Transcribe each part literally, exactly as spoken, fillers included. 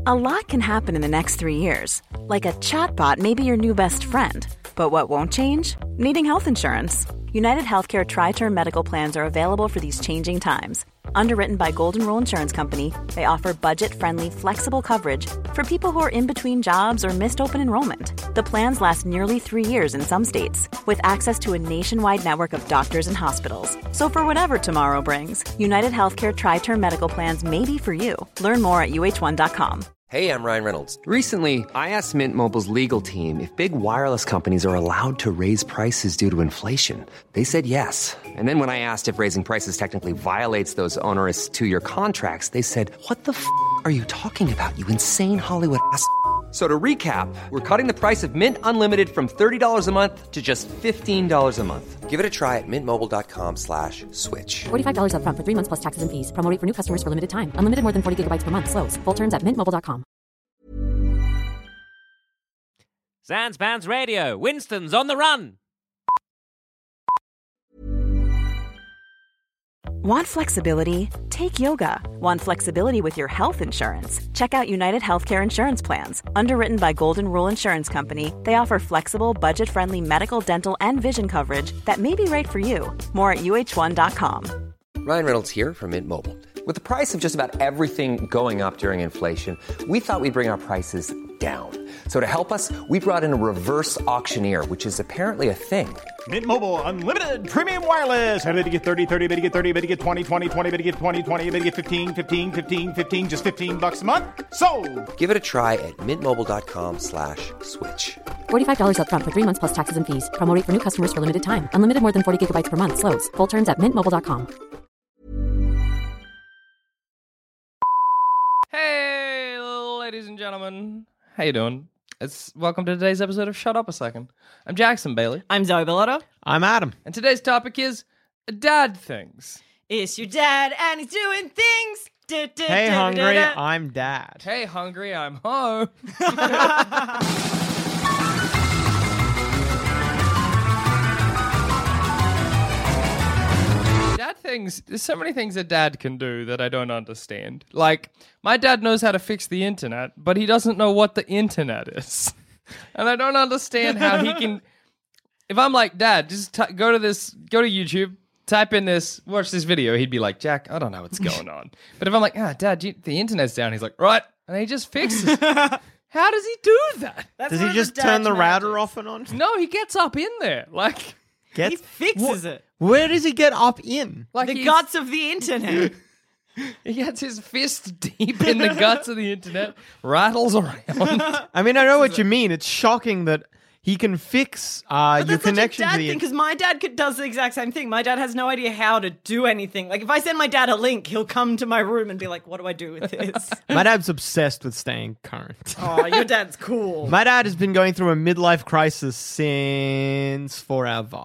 A lot can happen in the next three years. Like a chatbot may be your new best friend. But what won't change? Needing health insurance. United Healthcare Tri-Term Medical Plans are available for these changing times. Underwritten by Golden Rule Insurance Company, they offer budget-friendly, flexible coverage for people who are in between jobs or missed open enrollment. The plans last nearly three years in some states, with access to a nationwide network of doctors and hospitals. So for whatever tomorrow brings, United Healthcare Tri-Term Medical Plans may be for you. Learn more at U H one dot com. Hey, I'm Ryan Reynolds. Recently, I asked Mint Mobile's legal team if big wireless companies are allowed to raise prices due to inflation. They said yes. And then when I asked if raising prices technically violates those onerous two-year contracts, they said, what the f*** are you talking about, you insane Hollywood ass f- So to recap, we're cutting the price of Mint Unlimited from thirty dollars a month to just fifteen dollars a month. Give it a try at mintmobile.com slash switch. forty-five dollars up front for three months plus taxes and fees. Promo rate for new customers for limited time. Unlimited more than forty gigabytes per month. Slows full terms at mint mobile dot com. Sans Pants Radio. Winston's on the run. Want flexibility? Take yoga. Want flexibility with your health insurance? Check out United Healthcare Insurance Plans. Underwritten by Golden Rule Insurance Company, they offer flexible, budget-friendly medical, dental, and vision coverage that may be right for you. More at U H one dot com. Ryan Reynolds here from Mint Mobile. With the price of just about everything going up during inflation, we thought we'd bring our prices down. So to help us, we brought in a reverse auctioneer, which is apparently a thing. Mint Mobile Unlimited Premium Wireless. How to get thirty, thirty, how to get thirty, how to get twenty, twenty, twenty, how to get twenty, twenty, how to get fifteen, fifteen, fifteen, fifteen, just fifteen bucks a month? Sold! Give it a try at mintmobile.com slash switch. forty-five dollars up front for three months plus taxes and fees. Promo rate for new customers for limited time. Unlimited more than forty gigabytes per month. Slows full terms at mint mobile dot com. Hey, ladies and gentlemen. How you doing? It's welcome to today's episode of Shut Up a Second. I'm Jackson Bailey. I'm Zoe Bellotta. I'm Adam. And today's topic is dad things. It's your dad and he's doing things. Da, da, Hey, da, hungry, da, da. I'm dad. Hey, hungry, I'm home. Dad things, there's so many things a dad can do that I don't understand. Like, my dad knows how to fix the internet, but he doesn't know what the internet is. And I don't understand how he can... If I'm like, Dad, just t- go to this, go to YouTube, type in this, watch this video, he'd be like, Jack, I don't know what's going on. But if I'm like, ah, Dad, you, the internet's down, he's like, right. And he just fixes it. How does he do that? That's Does one he of just the turn dad's the router magic. off and on? No, he gets up in there. Like... Get, He fixes Wh- it. Where does he get up in? like The he's- guts of the internet. He gets his fist deep in the guts of the internet, rattles around. I mean, I know what you mean. It's shocking that he can fix uh, But your that's such a connection dad to the thing, because my dad could, does the exact same thing. My dad has no idea how to do anything. Like, if I send my dad a link, he'll come to my room and be like, what do I do with this? My dad's obsessed with staying current. Oh, your dad's cool. My dad has been going through a midlife crisis since forever.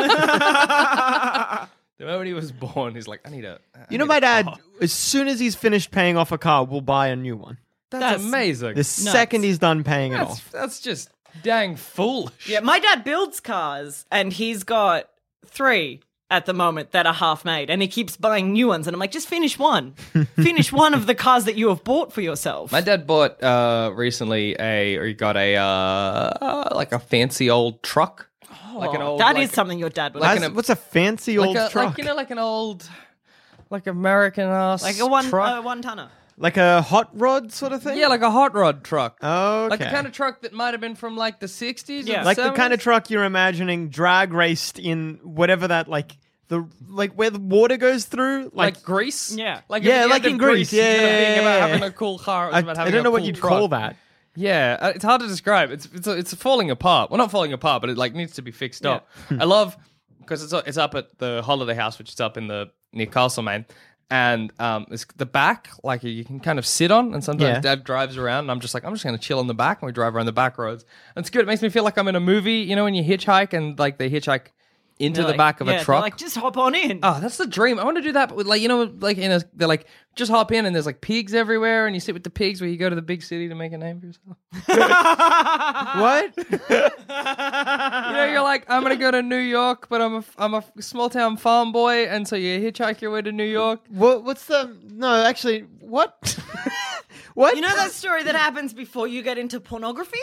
The moment he was born, he's like, I need a... I You know, need my a dad, car. as soon as he's finished paying off a car, will buy a new one. That's, That's- amazing. The second he's done paying it that's, off. that's just dang foolish. Yeah, my dad builds cars, and he's got three at the moment that are half made, and he keeps buying new ones. And I'm like, just finish one. Finish one of the cars that you have bought for yourself. My dad bought uh, recently a, or he got a, uh, uh, like a fancy old truck. like an old... That like, is something your dad would like like. an- What's a fancy like old a, truck? Like, you know, like an old, like American ass Like a one, truck. uh, one tonner. Like a hot rod sort of thing? Yeah, like a hot rod truck. Okay. Like the kind of truck that might have been from like the sixties. Yeah. or Like the kind seventies. of truck you're imagining drag raced in whatever that, like, the like where the water goes through. like, Like, Grease. Yeah. like Yeah, at the like end in of Grease. Yeah, instead of being yeah, about yeah. having a cool car. It was I, about I having don't know a what cool you'd truck. call that. Yeah, uh, it's hard to describe. It's it's it's falling apart. Well, not falling apart, but it like needs to be fixed up. I love because it's it's up at the Holiday House, which is up in the near Castlemaine, and um, it's the back like you can kind of sit on, and sometimes Yeah. Dad drives around, and I'm just like I'm just gonna chill on the back, and we drive around the back roads. And it's good. It makes me feel like I'm in a movie. You know, when you hitchhike and like they hitchhike into They're the like- back of yeah, a they're truck. like, just hop on in. Oh, that's the dream. I want to do that, but with like, you know, like in a, they're like, just hop in and there's like pigs everywhere and you sit with the pigs where you go to the big city to make a name for yourself. What? You know, you're like, I'm going to go to New York, but I'm a, I'm a small town farm boy. And so you hitchhike your way to New York. What? What's the? No, actually, what? What? You know that story that happens before you get into pornography?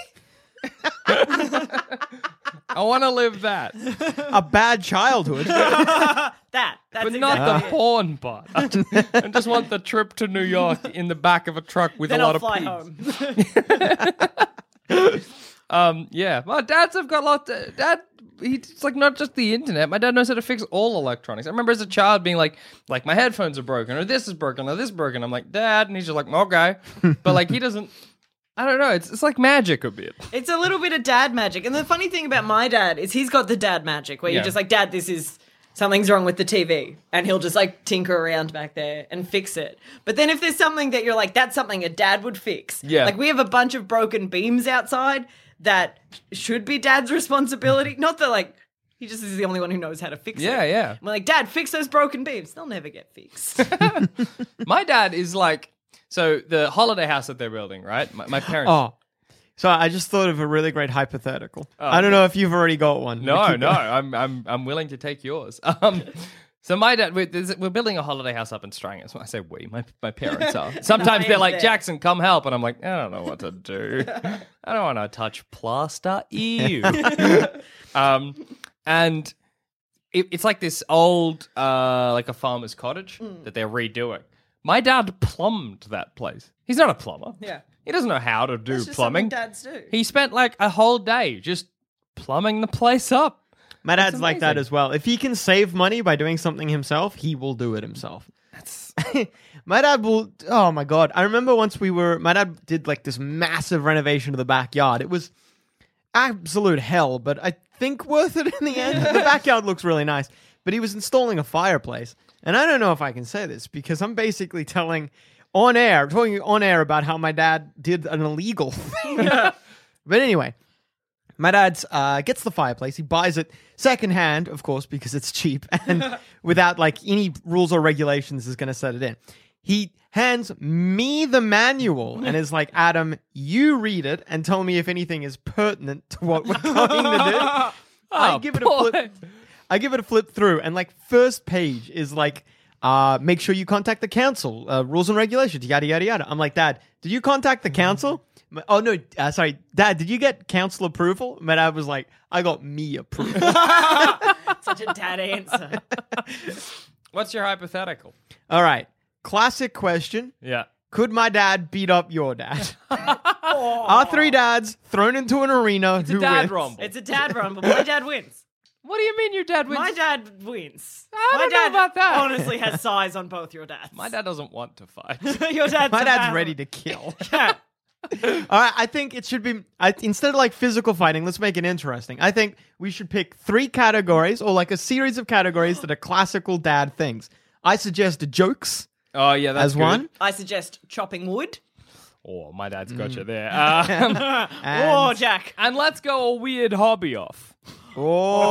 I want to live that, A bad childhood. That. That's but exactly not the it. porn part. I just, I just want the trip to New York in the back of a truck with Then a lot I'll fly of home. peas. Um, yeah, my dads have got lots. Of, dad, it's like not just the internet. My dad knows how to fix all electronics. I remember as a child being like, like my headphones are broken, or this is broken, or this is broken. I'm like, Dad, and he's just like, okay, but like he doesn't. I don't know. It's it's like magic a bit. It's a little bit of dad magic. And the funny thing about my dad is he's got the dad magic where Yeah. you're just like, Dad, this is something's wrong with the T V. And he'll just like tinker around back there and fix it. But then if there's something that you're like, that's something a dad would fix. Yeah. Like we have a bunch of broken beams outside that should be Dad's responsibility. Not that like he just is the only one who knows how to fix Yeah, it. yeah. And we're like, Dad, fix those broken beams. They'll never get fixed. My dad is like, so the holiday house that they're building, right? My, my parents. Oh. So I just thought of a really great hypothetical. I don't know if you've already got one. No, Keep no, going. I'm I'm I'm willing to take yours. Um, so my dad, we're, there's- we're building a holiday house up in Strangers. I say we, my my parents are. Sometimes they're like, there. Jackson, come help, and I'm like, I don't know what to do. I don't want to touch plaster. Ew. um, and it, it's like this old, uh, like a farmer's cottage that they're redoing. My dad plumbed that place. He's not a plumber. Yeah. He doesn't know how to do That's just plumbing. something dads do. He spent like a whole day just plumbing the place up. My dad's like that amazing. as well. If he can save money by doing something himself, he will do it himself. That's my dad will. Oh my god! I remember once we were. My dad did like this massive renovation of the backyard. It was absolute hell, but I think worth it in the end. The backyard looks really nice, but he was installing a fireplace, and I don't know if I can say this because I'm basically telling on air, talking on air about how my dad did an illegal thing. But anyway. My dad's uh, gets the fireplace. He buys it secondhand, of course, because it's cheap and without like any rules or regulations is going to set it in. He hands me the manual and is like, Adam, you read it and tell me if anything is pertinent to what we're going to do. I Oh, give it a boy. flip. I give it a flip through, and like first page is like, uh, make sure you contact the council, uh, rules and regulations, yada yada yada. I'm like, Dad, did you contact the council? My- Oh no, uh, sorry, Dad. Did you get council approval? My dad was like, "I got me approval." Such a dad answer. What's your hypothetical? All right, classic question: Yeah. could my dad beat up your dad? Our three dads thrown into an arena. It's who a dad wins? rumble. It's a dad rumble. My dad wins. What do you mean your dad wins? My dad wins. I My don't know dad about that. honestly has size on both your dads. My dad doesn't want to fight. Your dad's My a dad's battle. ready to kill. Yeah. All right, I think it should be I, instead of like physical fighting. Let's make it interesting. I think we should pick three categories or like a series of categories that are classical dad things. I suggest jokes Oh, yeah, that's as good. one. I suggest chopping wood. Oh, my dad's got you there. Um, Oh, Jack. and let's go a weird hobby off. Oh.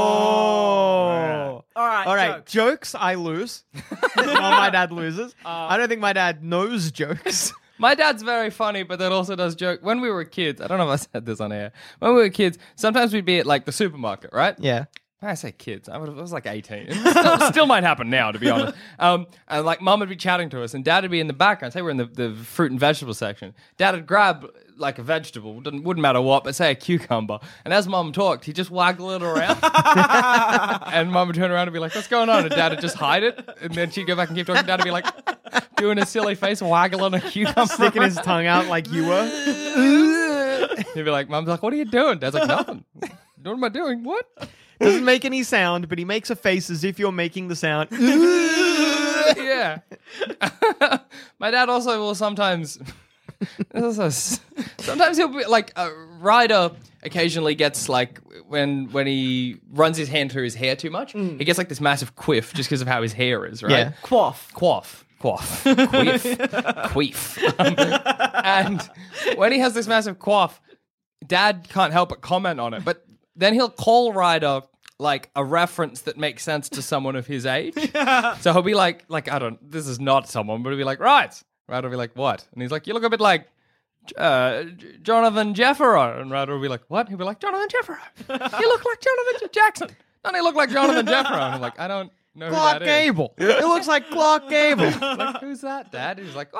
All right. All right, jokes. jokes I lose. While my dad loses. I don't think my dad knows jokes. My dad's very funny, but that also does joke. When we were kids, I don't know if I said this on air. When we were kids, sometimes we'd be at like the supermarket, right? Yeah. I say kids. I, would, I was like eighteen. It still, still might happen now, to be honest. Um, and like mum would be chatting to us, and dad would be in the background. Say we're in the, the fruit and vegetable section. Dad would grab like a vegetable, didn't, wouldn't matter what, but say a cucumber. And as mum talked, he'd just waggle it around. And mum would turn around and be like, "What's going on?" And dad would just hide it. And then she'd go back and keep talking. Dad would be like, doing a silly face, waggling a cucumber. Sticking his tongue out like you were. He'd be like, "Mum's like, what are you doing?" Dad's like, "Nothing." What am I doing? What? Doesn't make any sound, but he makes a face as if you're making the sound. Yeah. My dad also will sometimes. Sometimes he'll be like a rider. Occasionally gets like when when he runs his hand through his hair too much, he gets like this massive quiff just because of how his hair is, right? Yeah. Quaff. Quaff. Quaff. Queef. Queef. Um, and when he has this massive quaff, Dad can't help but comment on it. But then he'll call Ryder like a reference that makes sense to someone of his age. So he'll be like, like, I don't, this is not someone, but he'll be like, right. Ryder will be like, what? And he's like, you look a bit like uh, J- Jonathan Jeffero. And Ryder will be like, what? He'll be like, Jonathan Jeffero. You look like Jonathan J- Jackson. Doesn't he look like Jonathan Jeffero? And I'm like, I don't know who Clark that is. Gable. It looks like Clark Gable. Like, who's that, Dad? He's like, what?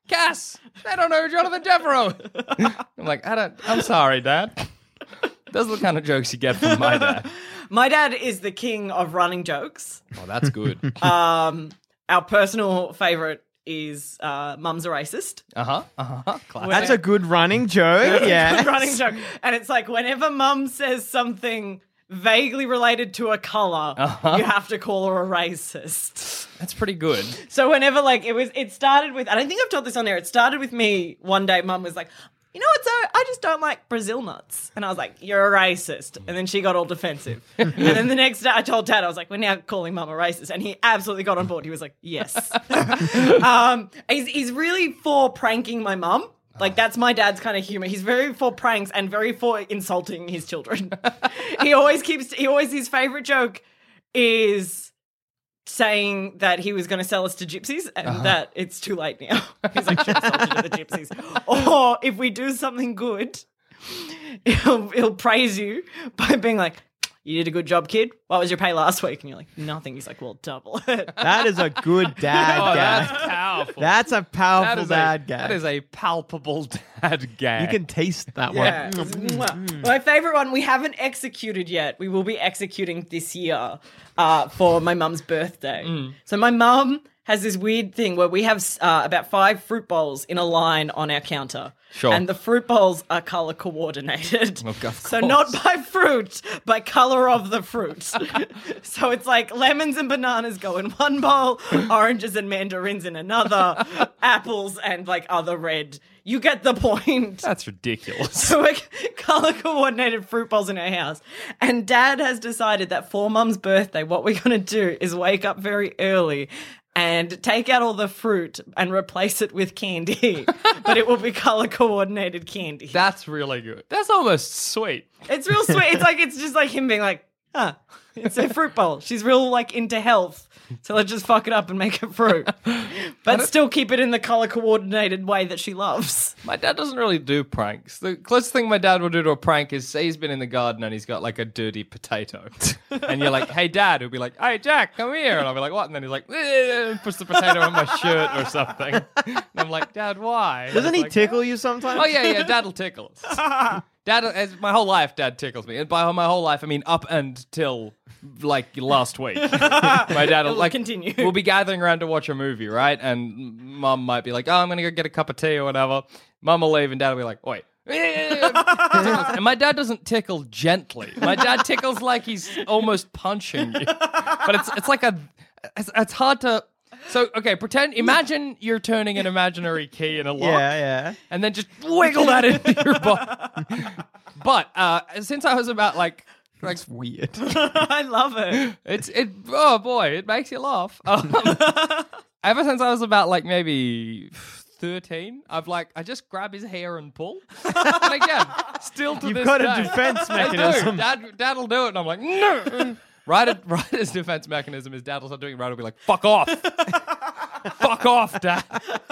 Cass, they don't know Jonathan Devereaux. I'm like, I don't, I'm sorry, Dad. Those are the kind of jokes you get from my dad. My dad is the king of running jokes. Oh, that's good. Um, our personal favourite is uh, Mum's a Racist. Uh-huh, uh-huh. Classic. That's a good running joke. Yeah. Good running joke. And it's like whenever Mum says something vaguely related to a colour, Uh-huh. you have to call her a racist. That's pretty good. So whenever like it was, it started with, I don't think I've told this on air, it started with me one day, Mum was like, you know what, so I just don't like Brazil nuts. And I was like, you're a racist. And then she got all defensive. And then the next day I told Dad, I was like, we're now calling Mum a racist. And he absolutely got on board. He was like, yes. um, he's, he's really for pranking my mum. Like, that's my dad's kind of humor. He's very for pranks and very for insulting his children. He always keeps, he always, his favorite joke is saying that he was going to sell us to gypsies and uh-huh. that it's too late now. He's like, should have sold you to the gypsies. Or if we do something good, he'll, he'll praise you by being like, you did a good job, kid. What was your pay last week? And you're like, nothing. He's like, well, double it. That is a good dad Oh, gag. that's powerful. That's a powerful That is dad a, gag. That is a palpable dad gag. You can taste that Yeah. one. Mwah. My favorite one we haven't executed yet. We will be executing this year uh, for my mum's birthday. Mm. So my mum has this weird thing where we have uh, about five fruit bowls in a line on our counter. Sure. And the fruit bowls are color coordinated. Oh, of so course. not by fruit, by color of the fruit. So it's like lemons and bananas go in one bowl, oranges and mandarins in another, apples and like other red. You get the point. That's ridiculous. So we're color coordinated fruit bowls in our house. And Dad has decided that for Mum's birthday, what we're going to do is wake up very early and take out all the fruit and replace it with candy. But it will be color coordinated candy. That's really good. That's almost sweet. It's real sweet. It's like, it's just like him being like, huh, it's a fruit bowl. She's real like into health. So let's just fuck it up and make it fruit. But still keep it in the color coordinated way that she loves. My dad doesn't really do pranks. The closest thing my dad will do to a prank is say he's been in the garden and he's got like a dirty potato. And you're like, hey, Dad. He'll be like, hey, Jack, come here. And I'll be like, what? And then he's like, eh, puts the potato on my shirt or something. And I'm like, Dad, why? And Doesn't he's he like, tickle you sometimes? Oh, yeah, yeah. Dad'll tickle us. Dad, as my whole life, Dad tickles me. And by my whole life, I mean up until like last week. My dad will It'll like continue. We'll be gathering around to watch a movie, right? And Mum might be like, "Oh, I'm gonna go get a cup of tea or whatever." Mum will leave, and Dad will be like, "Wait." And my dad doesn't tickle gently. My dad tickles like he's almost punching you. But it's it's like a it's, it's hard to. So, okay, pretend, imagine you're turning an imaginary key in a lock. Yeah, yeah. And then just wiggle that into your body. But uh, since I was about like, like That's weird. I love it. it's it. Oh boy, it makes you laugh. Um, ever since I was about like maybe thirteen, I've like I just grab his hair and pull. And again, still to You've this got day, a defense I do. mechanism. Dad, Dad'll do it, and I'm like, no. Right, at, right as defense mechanism, his dad will start doing it. Right, will be like, fuck off. Fuck off, Dad.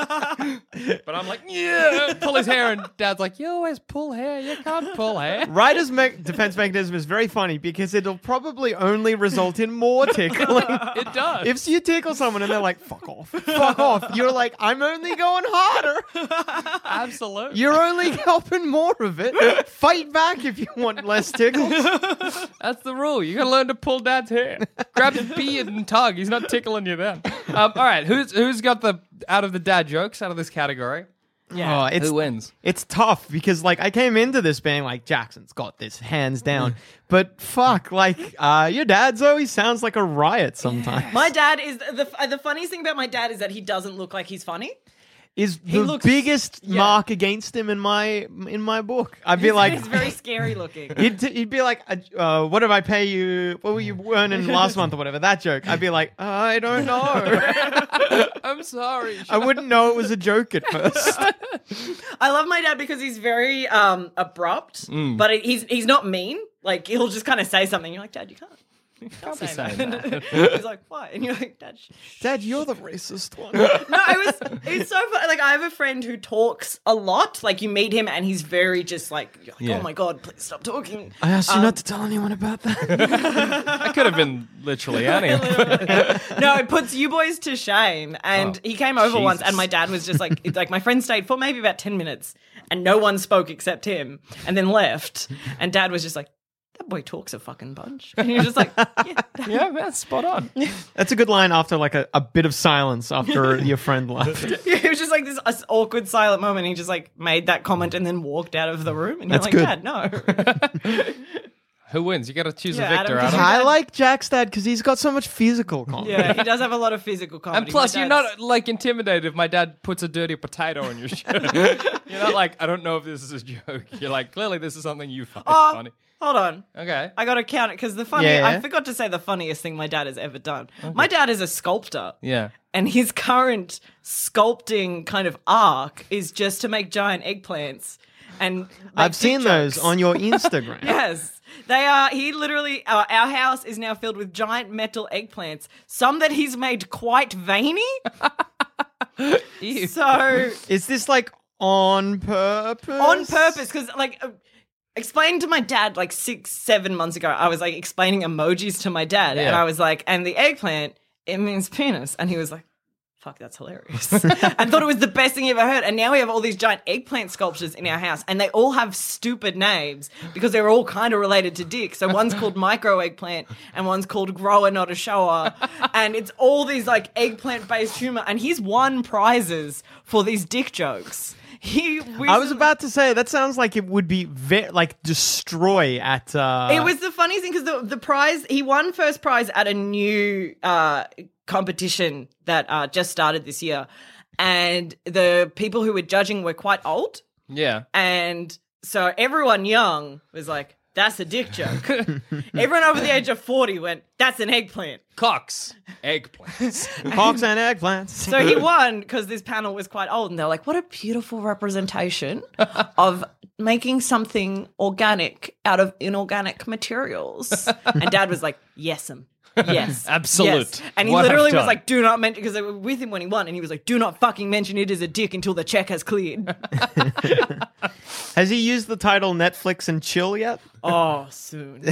But I'm like, yeah, pull his hair, and Dad's like, you always pull hair. You can't pull hair. Ryder's me- defense mechanism is very funny because it'll probably only result in more tickling. It does. If you tickle someone and they're like, fuck off, fuck off, you're like, I'm only going harder. Absolutely. You're only helping more of it. Fight back if you want less tickles. That's the rule. You gotta learn to pull Dad's hair. Grab his beard and tug. He's not tickling you then. Um, all right, who's who's got the out of the dad jokes out of this category? Yeah. Oh, it's, Who wins? It's tough because, like, I came into this being like, Jackson's got this hands down. But fuck, like, uh, your dad's always sounds like a riot sometimes. My dad is the the funniest thing about my dad is that he doesn't look like he's funny. Is He the looks- biggest yeah. mark against him in my in my book. I'd be He's, like, he's very scary looking. he'd, he'd be like, uh, what did I pay you? What were you earning last month or whatever? That joke. I'd be like, I don't know. I'm sorry. I wouldn't know it was a joke at first. I love my dad because he's very um abrupt, Mm. but he's he's not mean. Like he'll just kind of say something. You're like, Dad, you can't. Don't be say saying that. He's like, why? And you're like, Dad, shh. Dad, you're the racist one. No, it was. It's so funny. Like, I have a friend who talks a lot. Like, you meet him and he's very just like, you're like Yeah. oh my god, please stop talking. I asked you Um, not to tell anyone about that. I could have been literally anyone. No, it puts you boys to shame. And he came over once, Jesus. and my dad was just like, it's like my friend stayed for maybe about ten minutes, and no one spoke except him, and then left. And Dad was just like, that boy talks a fucking bunch. And you're just like, yeah. Yeah, man, spot on. That's a good line after like a, a bit of silence after your friend left. It was just like this uh, awkward silent moment. He just like made that comment and then walked out of the room. And you're That's like, good. Dad, no. Who wins? You got to choose Yeah, a victor, Adam, Adam. I like Jack's dad because he's got so much physical comedy. Yeah, he does have a lot of physical comedy. And plus, My you're dad's- not like intimidated if my dad puts a dirty potato on your shirt. You're not like, I don't know if this is a joke. You're like, clearly this is something you find Oh, funny. hold on. Okay. I got to count it because the funny, Yeah. I forgot to say the funniest thing my dad has ever done. My dad is a sculptor. Yeah. And his current sculpting kind of arc is just to make giant eggplants. And I've seen those on your Instagram. Yes. They are, he literally, uh, our house is now filled with giant metal eggplants, some that he's made quite veiny. Ew. So, Is this like on purpose? on purpose, because, like, uh, explaining to my dad, like, six, seven months ago, I was, like, explaining emojis to my dad, and Yeah. I was like, and the eggplant, it means penis. And he was like, fuck, that's hilarious. I thought it was the best thing he ever heard. And now we have all these giant eggplant sculptures in our house, and they all have stupid names because they're all kind of related to dick. So one's called micro eggplant, and one's called grower, not a shower. And it's all these like eggplant based humor. And he's won prizes for these dick jokes. He I was about to say that sounds like it would be ve- like destroy at. Uh, It was the funniest thing because the, the prize, he won first prize at a new uh, competition that uh, just started this year. And the people who were judging were quite old. Yeah. And so everyone young was like, that's a dick joke. Everyone over the age of forty went, that's an eggplant. Cocks. Eggplants. Hawks and eggplants. So he won because this panel was quite old. And they're like, what a beautiful representation of making something organic out of inorganic materials. And Dad was like, yes-em. Yes. Absolute. Yes. And he What literally I've was done. like, do not mention, because they were with him when he won. And he was like, do not fucking mention it as a dick until the check has cleared. Has he used the title Netflix and chill yet? Oh, soon.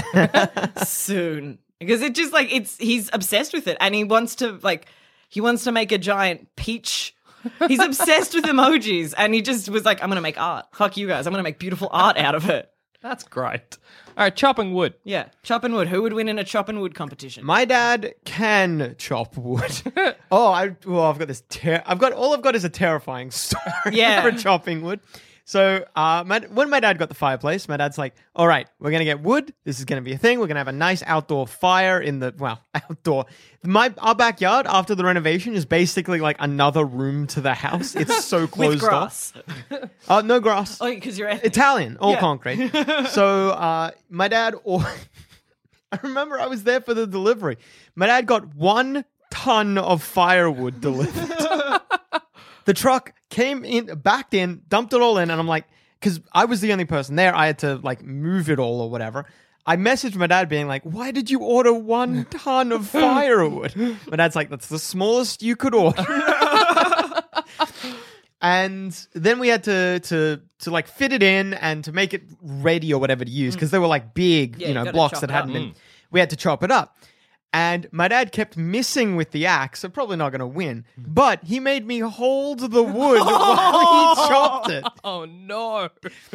Soon. Because it just like, it's, he's obsessed with it. And he wants to like, he wants to make a giant peach. He's obsessed with emojis. And he just was like, I'm going to make art. Fuck you guys. I'm going to make beautiful art out of it. That's great. All right, chopping wood. Yeah. Chop and wood. Who would win in a chop and wood competition? My dad can chop wood. oh, I oh, I've got this. Ter- I've got all I've got is a terrifying story Yeah. for chopping wood. So, uh, my, when my dad got the fireplace, my dad's like, "All right, we're gonna get wood. This is gonna be a thing. We're gonna have a nice outdoor fire in the well, outdoor. My our backyard after the renovation is basically like another room to the house. It's so closed with grass. off. Uh, no grass. Oh, because you're ethnic. Italian, all Yeah. concrete. So uh, my dad, or I remember I was there for the delivery. My dad got one ton of firewood delivered. The truck came in, backed in, dumped it all in, and I'm like, because I was the only person there, I had to like move it all or whatever. I messaged my dad being like, why did you order one ton of firewood? My dad's like, that's the smallest you could order. And then we had to to to like fit it in and to make it ready or whatever to use because they were like big, Yeah, you you know, gotta blocks chop that it hadn't up. been. We had to chop it up. And my dad kept missing with the axe, so probably not going to win. But he made me hold the wood while he chopped it. Oh, no.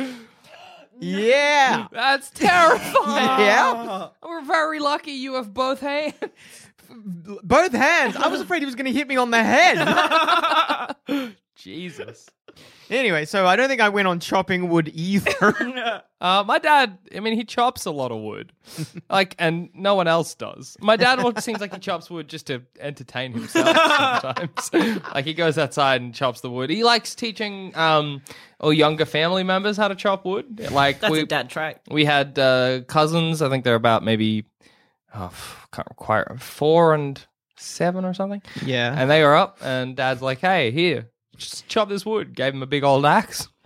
Yeah. That's terrifying. Yeah. We're very lucky you have both hands. Both hands. I was afraid he was going to hit me on the head. Jesus. Anyway, so I don't think I went on chopping wood either. Uh, my dad, I mean, he chops a lot of wood. Like, and no one else does. My dad well, seems like he chops wood just to entertain himself sometimes. Like, he goes outside and chops the wood. He likes teaching um, all younger family members how to chop wood. Like, That's we, a dad trait. we had uh, cousins, I think they're about maybe, oh, can't quite, four and seven or something. Yeah. And they were up, and dad's like, hey, here, just chop this wood. Gave him a big old axe.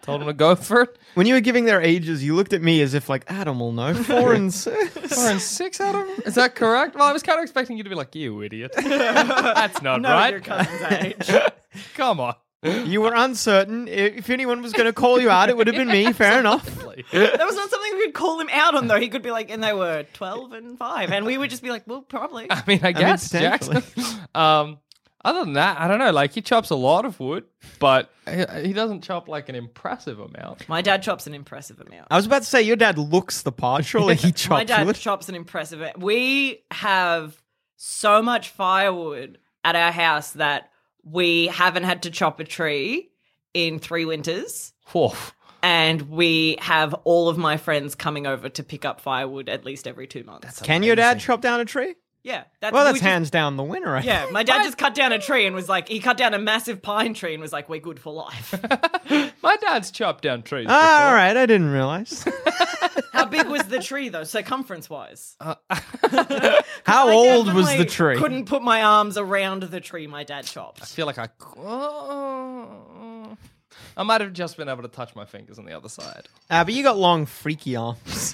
Told them to go for it. When you were giving their ages, you looked at me as if like Adam will know. Four and six. Four and six, Adam? Is that correct? Well, I was kind of expecting you to be like, you idiot. That's not No, right. your cousin's age. Come on. You were uncertain. If anyone was going to call you out, it would have been me. Fair enough. That was not something we could call him out on, though. He could be like, and they were twelve and five. And we would just be like, well, probably. I mean, I guess, potentially. Jackson. Um, other than that, I don't know. Like, he chops a lot of wood, but he, he doesn't chop, like, an impressive amount. My dad chops an impressive amount. I was about to say, your dad looks the part. Surely he chops My dad wood. chops an impressive amount. We have so much firewood at our house that we haven't had to chop a tree in three winters. Oof. And we have all of my friends coming over to pick up firewood at least every two months. Can your dad chop down a tree? Yeah. That's, Well, that's we just- hands down the winner. I Yeah, my dad just cut down a tree and was like, he cut down a massive pine tree and was like, we're good for life. My dad's chopped down trees Ah, before. all right. I didn't realize. How big was the tree, though, circumference-wise? How I old was the definitely tree? Couldn't put my arms around the tree my dad chopped. I feel like I... Oh, I might have just been able to touch my fingers on the other side. Ah, but you got long, freaky arms.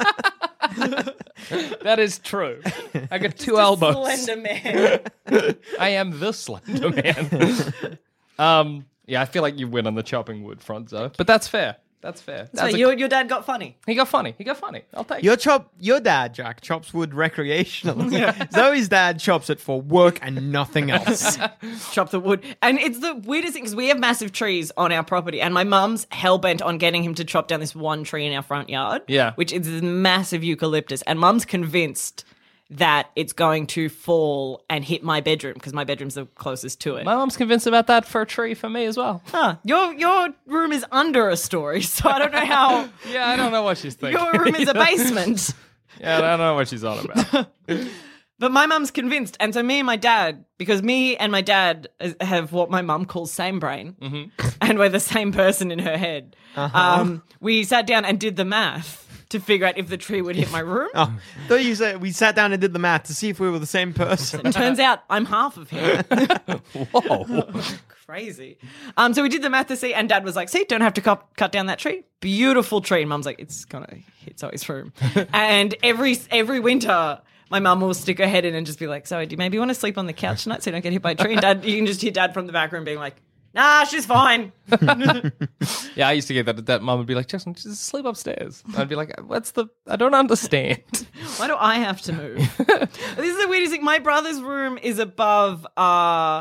That is true. I got two elbows. Slender man. I am the Slender Man. um, yeah, I feel like you win on the chopping wood front, though. But that's fair. That's fair. So That's a- your, your dad got funny. He got funny. He got funny. I'll take Your it. chop, your dad, Jack, chops wood recreationally. Zoe's dad chops it for work and nothing else. Chop the wood. And it's the weirdest thing because we have massive trees on our property and my mum's hell-bent on getting him to chop down this one tree in our front yard. Yeah. Which is this massive eucalyptus. And mum's convinced that it's going to fall and hit my bedroom because my bedroom's the closest to it. My mom's convinced about that for a tree for me as well. Huh. Your your room is under a story, so I don't know how Yeah, I don't know what she's thinking. your room is a basement. Yeah, I don't know what she's on about. But my mum's convinced, and so me and my dad, because me and my dad have what my mum calls same brain, Mm-hmm. and we're the same person in her head. Uh-huh. Um, we sat down and did the math to figure out if the tree would hit my room. Oh, thought you said we sat down and did the math to see if we were the same person. It turns out I'm half of him. Whoa. Crazy. Um, so we did the math to see, and Dad was like, see, don't have to cut, cut down that tree. Beautiful tree. And Mum's like, it's going to hit Zoe's room. And every every winter, my mum will stick her head in and just be like, Zoe, do you maybe want to sleep on the couch tonight so you don't get hit by a tree? And Dad, you can just hear Dad from the back room being like, nah, she's fine. Yeah, I used to get that. That mom would be like, Jackson, just sleep upstairs. I'd be like, what's the... I don't understand. Why do I have to move? This is the weirdest thing. My brother's room is above uh,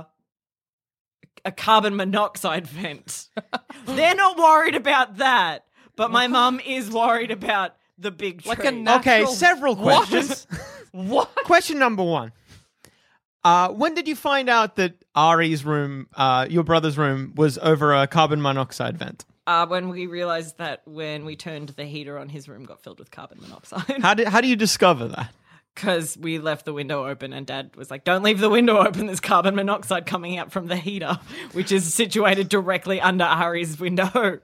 a carbon monoxide vent. They're not worried about that, but my mum is worried about the big tree. Like a nat- Okay, Natural- several What? questions. What? Question number one. Uh, when did you find out that Ari's room, uh, your brother's room, was over a carbon monoxide vent? Uh, when we realised that when we turned the heater on, his room got filled with carbon monoxide. How do, how do you discover that? Because we left the window open and Dad was like, don't leave the window open, there's carbon monoxide coming out from the heater, which is situated directly under Ari's window.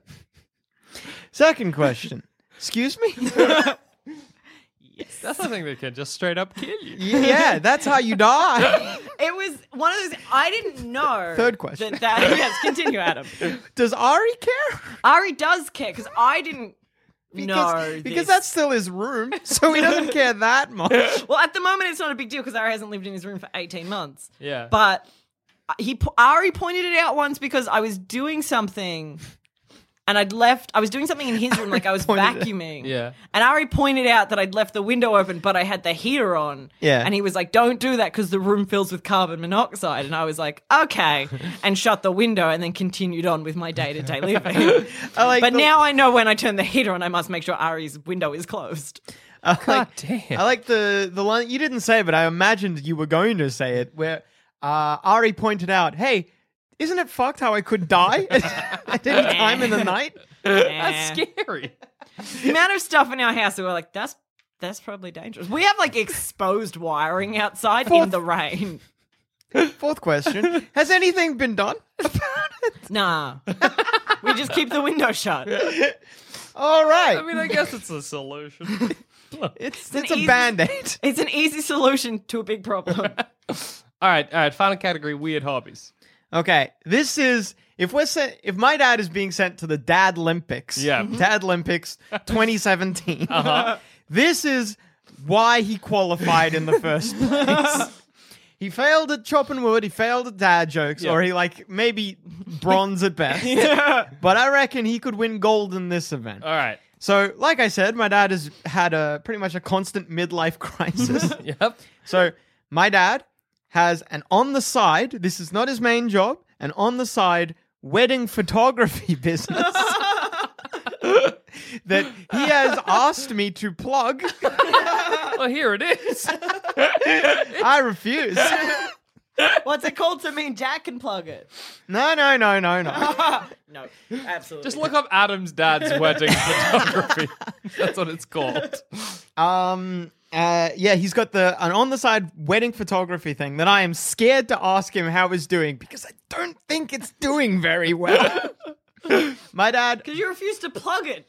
Second question. Excuse me? That's the thing that can just straight up kill you. Yeah, that's how you die. It was one of those, I didn't know. Third question. That, that, yes, continue, Adam. Does Ari care? Ari does care because I didn't Because, know because this. that's still his room, so he doesn't care that much. Well, at the moment, it's not a big deal because Ari hasn't lived in his room for eighteen months. Yeah. But he Ari pointed it out once because I was doing something and I'd left, I was doing something in his room, like I was pointed it- vacuuming. Yeah. And Ari pointed out that I'd left the window open, but I had the heater on. Yeah. And he was like, don't do that because the room fills with carbon monoxide. And I was like, okay. And shut the window and then continued on with my day-to-day living. I like But the- now I know when I turn the heater on, I must make sure Ari's window is closed. I like, God damn. I like the, the line, you didn't say it, but I imagined you were going to say it, where uh, Ari pointed out, hey, isn't it fucked how I could die at any time in the night? That's Nah. scary. The amount of stuff in our house that we're like, that's that's probably dangerous. We have like exposed wiring outside Fourth- in the rain. Fourth question. Has anything been done? Nah. We just keep the window shut. All right. I mean, I guess it's a solution. it's an it's a easy- band-aid. It's an easy solution to a big problem. All right, all right. Final category: weird hobbies. Okay, this is if we're sent, if my dad is being sent to the Dad Olympics, Yeah. Dad Olympics twenty seventeen, uh-huh. This is why he qualified in the first place. He failed at chopping wood, he failed at dad jokes, Yeah. or he like maybe bronze at best. Yeah. But I reckon he could win gold in this event. All right. So, like I said, my dad has had a pretty much a constant midlife crisis. Yep. So, my dad has an on the side, this is not his main job, an on the side wedding photography business that he has asked me to plug. Well, here it is. I refuse. What's it called? So me and Jack can plug it. No, no, no, no, no. No, absolutely. Just look up Adam's dad's wedding photography. That's what it's called. Um, uh, yeah, he's got the an on the side wedding photography thing that I am scared to ask him how it's doing because I don't think it's doing very well. My dad, Because you refuse to plug it.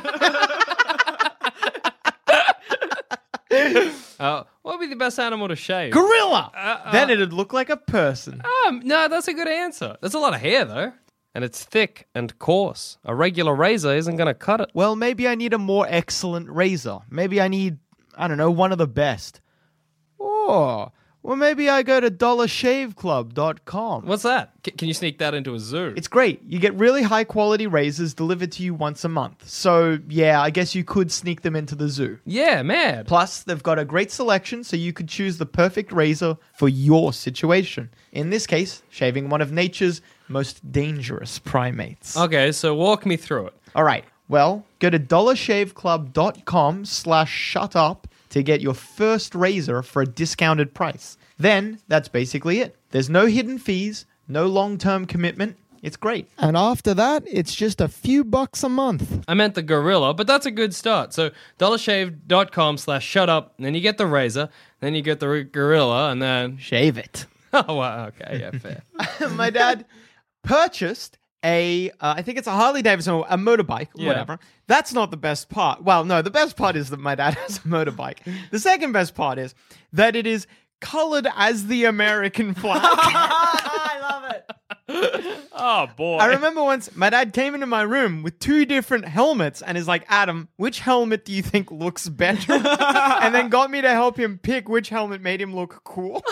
Uh, what would be the best animal to shave? gorilla. uh, then it'd look like a person. Um, no, that's a good answer. There's a lot of hair, though. And it's thick and coarse. A regular razor isn't going to cut it. Well, maybe I need a more excellent razor. Maybe I need, I don't know, one of the best. Or, well, maybe I go to dollar shave club dot com. What's that? C- can you sneak that into a zoo? It's great. You get really high quality razors delivered to you once a month. So, yeah, I guess you could sneak them into the zoo. Yeah, mad. Plus, they've got a great selection so you could choose the perfect razor for your situation. In this case, shaving one of nature's most dangerous primates. Okay, so walk me through it. All right. Well, go to dollar shave club dot com slash shut up to get your first razor for a discounted price. Then, that's basically it. There's no hidden fees, no long-term commitment. It's great. And after that, it's just a few bucks a month. I meant the gorilla, but that's a good start. So dollar shave dot com slash shut up, and then you get the razor, then you get the r- gorilla, and then... Shave it. Oh, wow, okay, yeah, fair. My dad purchased a, uh, I think it's a Harley Davidson, or a motorbike, or Yeah. whatever. That's not the best part. Well, no, the best part is that my dad has a motorbike. The second best part is that it is colored as the American flag. I love it. Oh, boy. I remember once my dad came into my room with two different helmets and is like, Adam, which helmet do you think looks better? And then got me to help him pick which helmet made him look cool.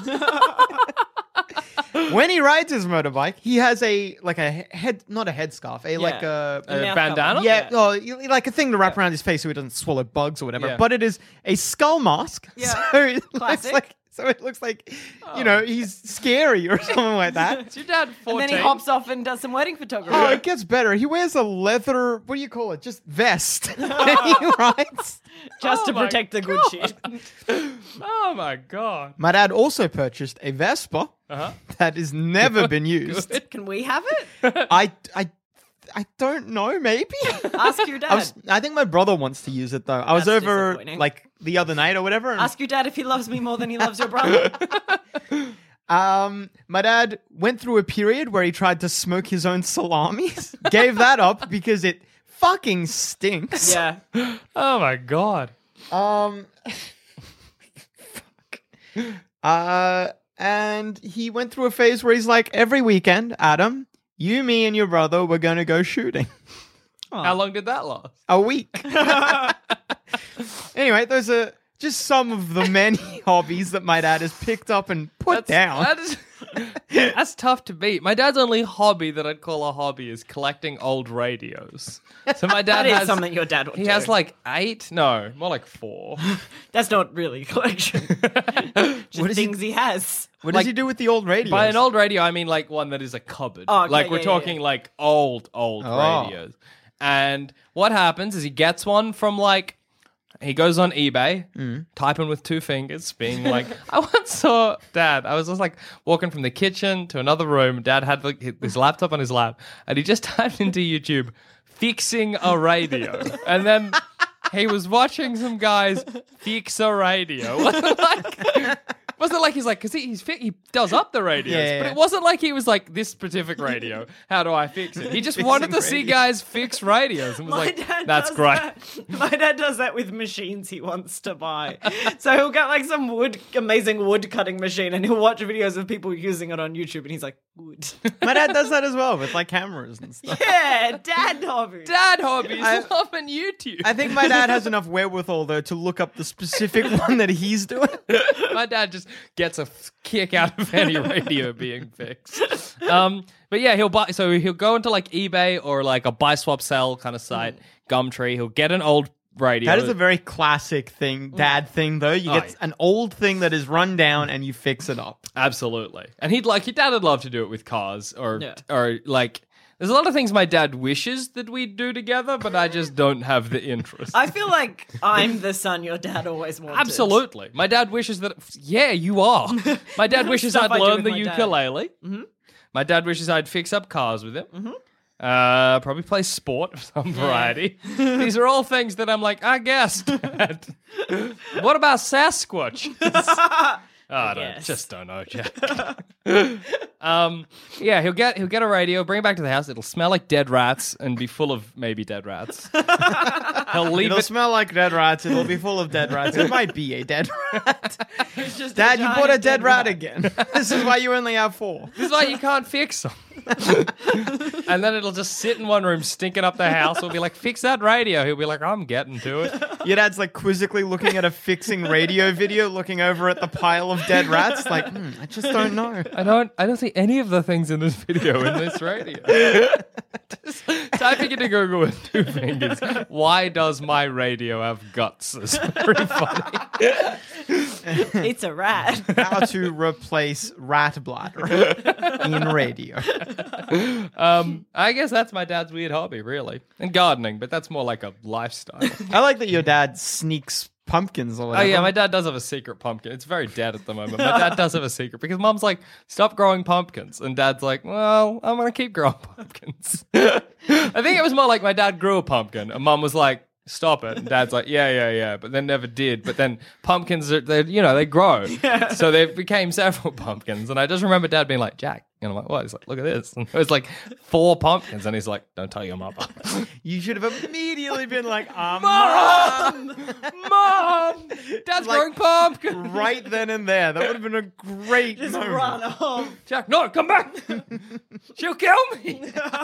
When he rides his motorbike, he has a, like a head, not a headscarf, a like a... A mouth bandana? cover. Yeah, oh, you- like a thing to wrap around his face so he doesn't swallow bugs or whatever. Yeah. But it is a skull mask. Yeah. So it looks Classic. like, so it looks like, you know, he's scary or something like that. Is your dad And fourteen? then he hops off and does some wedding photography. Oh, it gets better. He wears a leather, what do you call it? Just vest. And he rides. just Oh to my protect the good shit. Oh, my God. My dad also purchased a Vespa Uh-huh. that has never been used. Good. Can we have it? I, I, I don't know, maybe? Ask your dad. I, was, I think my brother wants to use it, though. I was That's over, disappointing. like, the other night or whatever. And Ask your dad if he loves me more than he loves your brother. Um, my dad went through a period where he tried to smoke his own salamis. Gave that up because it fucking stinks. yeah. Oh, my God. Um. fuck. Uh, and he went through a phase where he's like, every weekend, Adam, you, me, and your brother, we're gonna go shooting. How long did that last? A week. Anyway, those are just some of the many hobbies that my dad has picked up and put down. That is, that's tough to beat. My dad's only hobby that I'd call a hobby is collecting old radios. So my dad That is has something your dad would He do. has like eight? No, more like four. That's not really a collection. Just What is he- things he has. What like- does he do with the old radios? By an old radio, I mean like one that is a cupboard. Oh, okay, like we're yeah, talking yeah. like old, old Oh. radios. And what happens is he gets one from like, he goes on eBay, Mm. typing with two fingers, being like, I once saw Dad. I was just like walking from the kitchen to another room. Dad had like, his laptop on his lap, and he just typed into YouTube, fixing a radio. And then he was watching some guys fix a radio. like, wasn't like he's like, because he, he's fi- he does up the radios, Yeah, yeah, but yeah. it wasn't like he was like, this specific radio, how do I fix it? He just Fixing wanted to see radios. guys fix radios and was My like, dad that's does great. that. My dad does that with machines he wants to buy. So he'll get like some wood, amazing wood cutting machine, and he'll watch videos of people using it on YouTube, and he's like, "Good." My dad does that as well with like cameras and stuff. Yeah, dad hobby. Dad hobbies, I- love and YouTube. I think my dad has enough wherewithal though to look up the specific one that he's doing. My dad just gets a f- kick out of any radio being fixed. Um, but yeah, he'll buy. So he'll go into like eBay or like a buy swap sell kind of site, Gumtree. He'll get an old radio. That is a very classic thing, dad thing though. You Oh, get yeah. an old thing that is run down and you fix it up. Absolutely. And he'd like, your dad would love to do it with cars or, Yeah. or like, there's a lot of things my dad wishes that we do together, but I just don't have the interest. I feel like I'm the son your dad always wanted. Absolutely. My dad wishes that, yeah, you are. My dad wishes Stuff I'd I do learn with the my dad. ukulele. Mm-hmm. My dad wishes I'd fix up cars with him. Mm-hmm. Uh, probably play sport of some variety. These are all things that I'm like, I guess, Dad. What about Sasquatch? Oh, I don't, guess. just don't know, Jack. um, yeah, he'll get he'll get a radio, bring it back to the house. It'll smell like dead rats and be full of maybe dead rats. He'll leave It'll it. smell like dead rats. It'll be full of dead rats. It might be a dead rat. It's just Dad, you giant bought a dead dead rat again. This is why you only have four. This is why you can't fix them. And then it'll just sit in one room, stinking up the house. We'll be like, fix that radio. He'll be like, I'm getting to it. Your dad's like quizzically looking at a fixing radio video, looking over at the pile of dead rats. Like, hmm, I just don't know. I don't. I don't see any of the things in this video in this radio. Just typing into Google with two fingers. Why does my radio have guts? It's very funny. It's a rat. How to replace rat bladder in radio. Um, I guess that's my dad's weird hobby, really, and gardening. But that's more like a lifestyle. I like that your dad sneaks pumpkins or Oh whatever. yeah, my dad does have a secret pumpkin. It's very dead at the moment. My dad does have a secret because Mom's like, stop growing pumpkins, and Dad's like, well, I'm gonna keep growing pumpkins. I think it was more like my dad grew a pumpkin, and Mom was like, stop it, and Dad's like, yeah, yeah, yeah, but then never did. But then pumpkins, are, they, you know, they grow, so they became several pumpkins. And I just remember Dad being like, Jack, and I'm like, what? He's like, look at this. And it was like four pumpkins, and he's like, don't tell your mother. You should have immediately been like, um, Mom, Mom, Dad's Like- growing pumpkins. right then and there. That would have been a great Just moment. run off. Jack, no, come back. She'll kill me.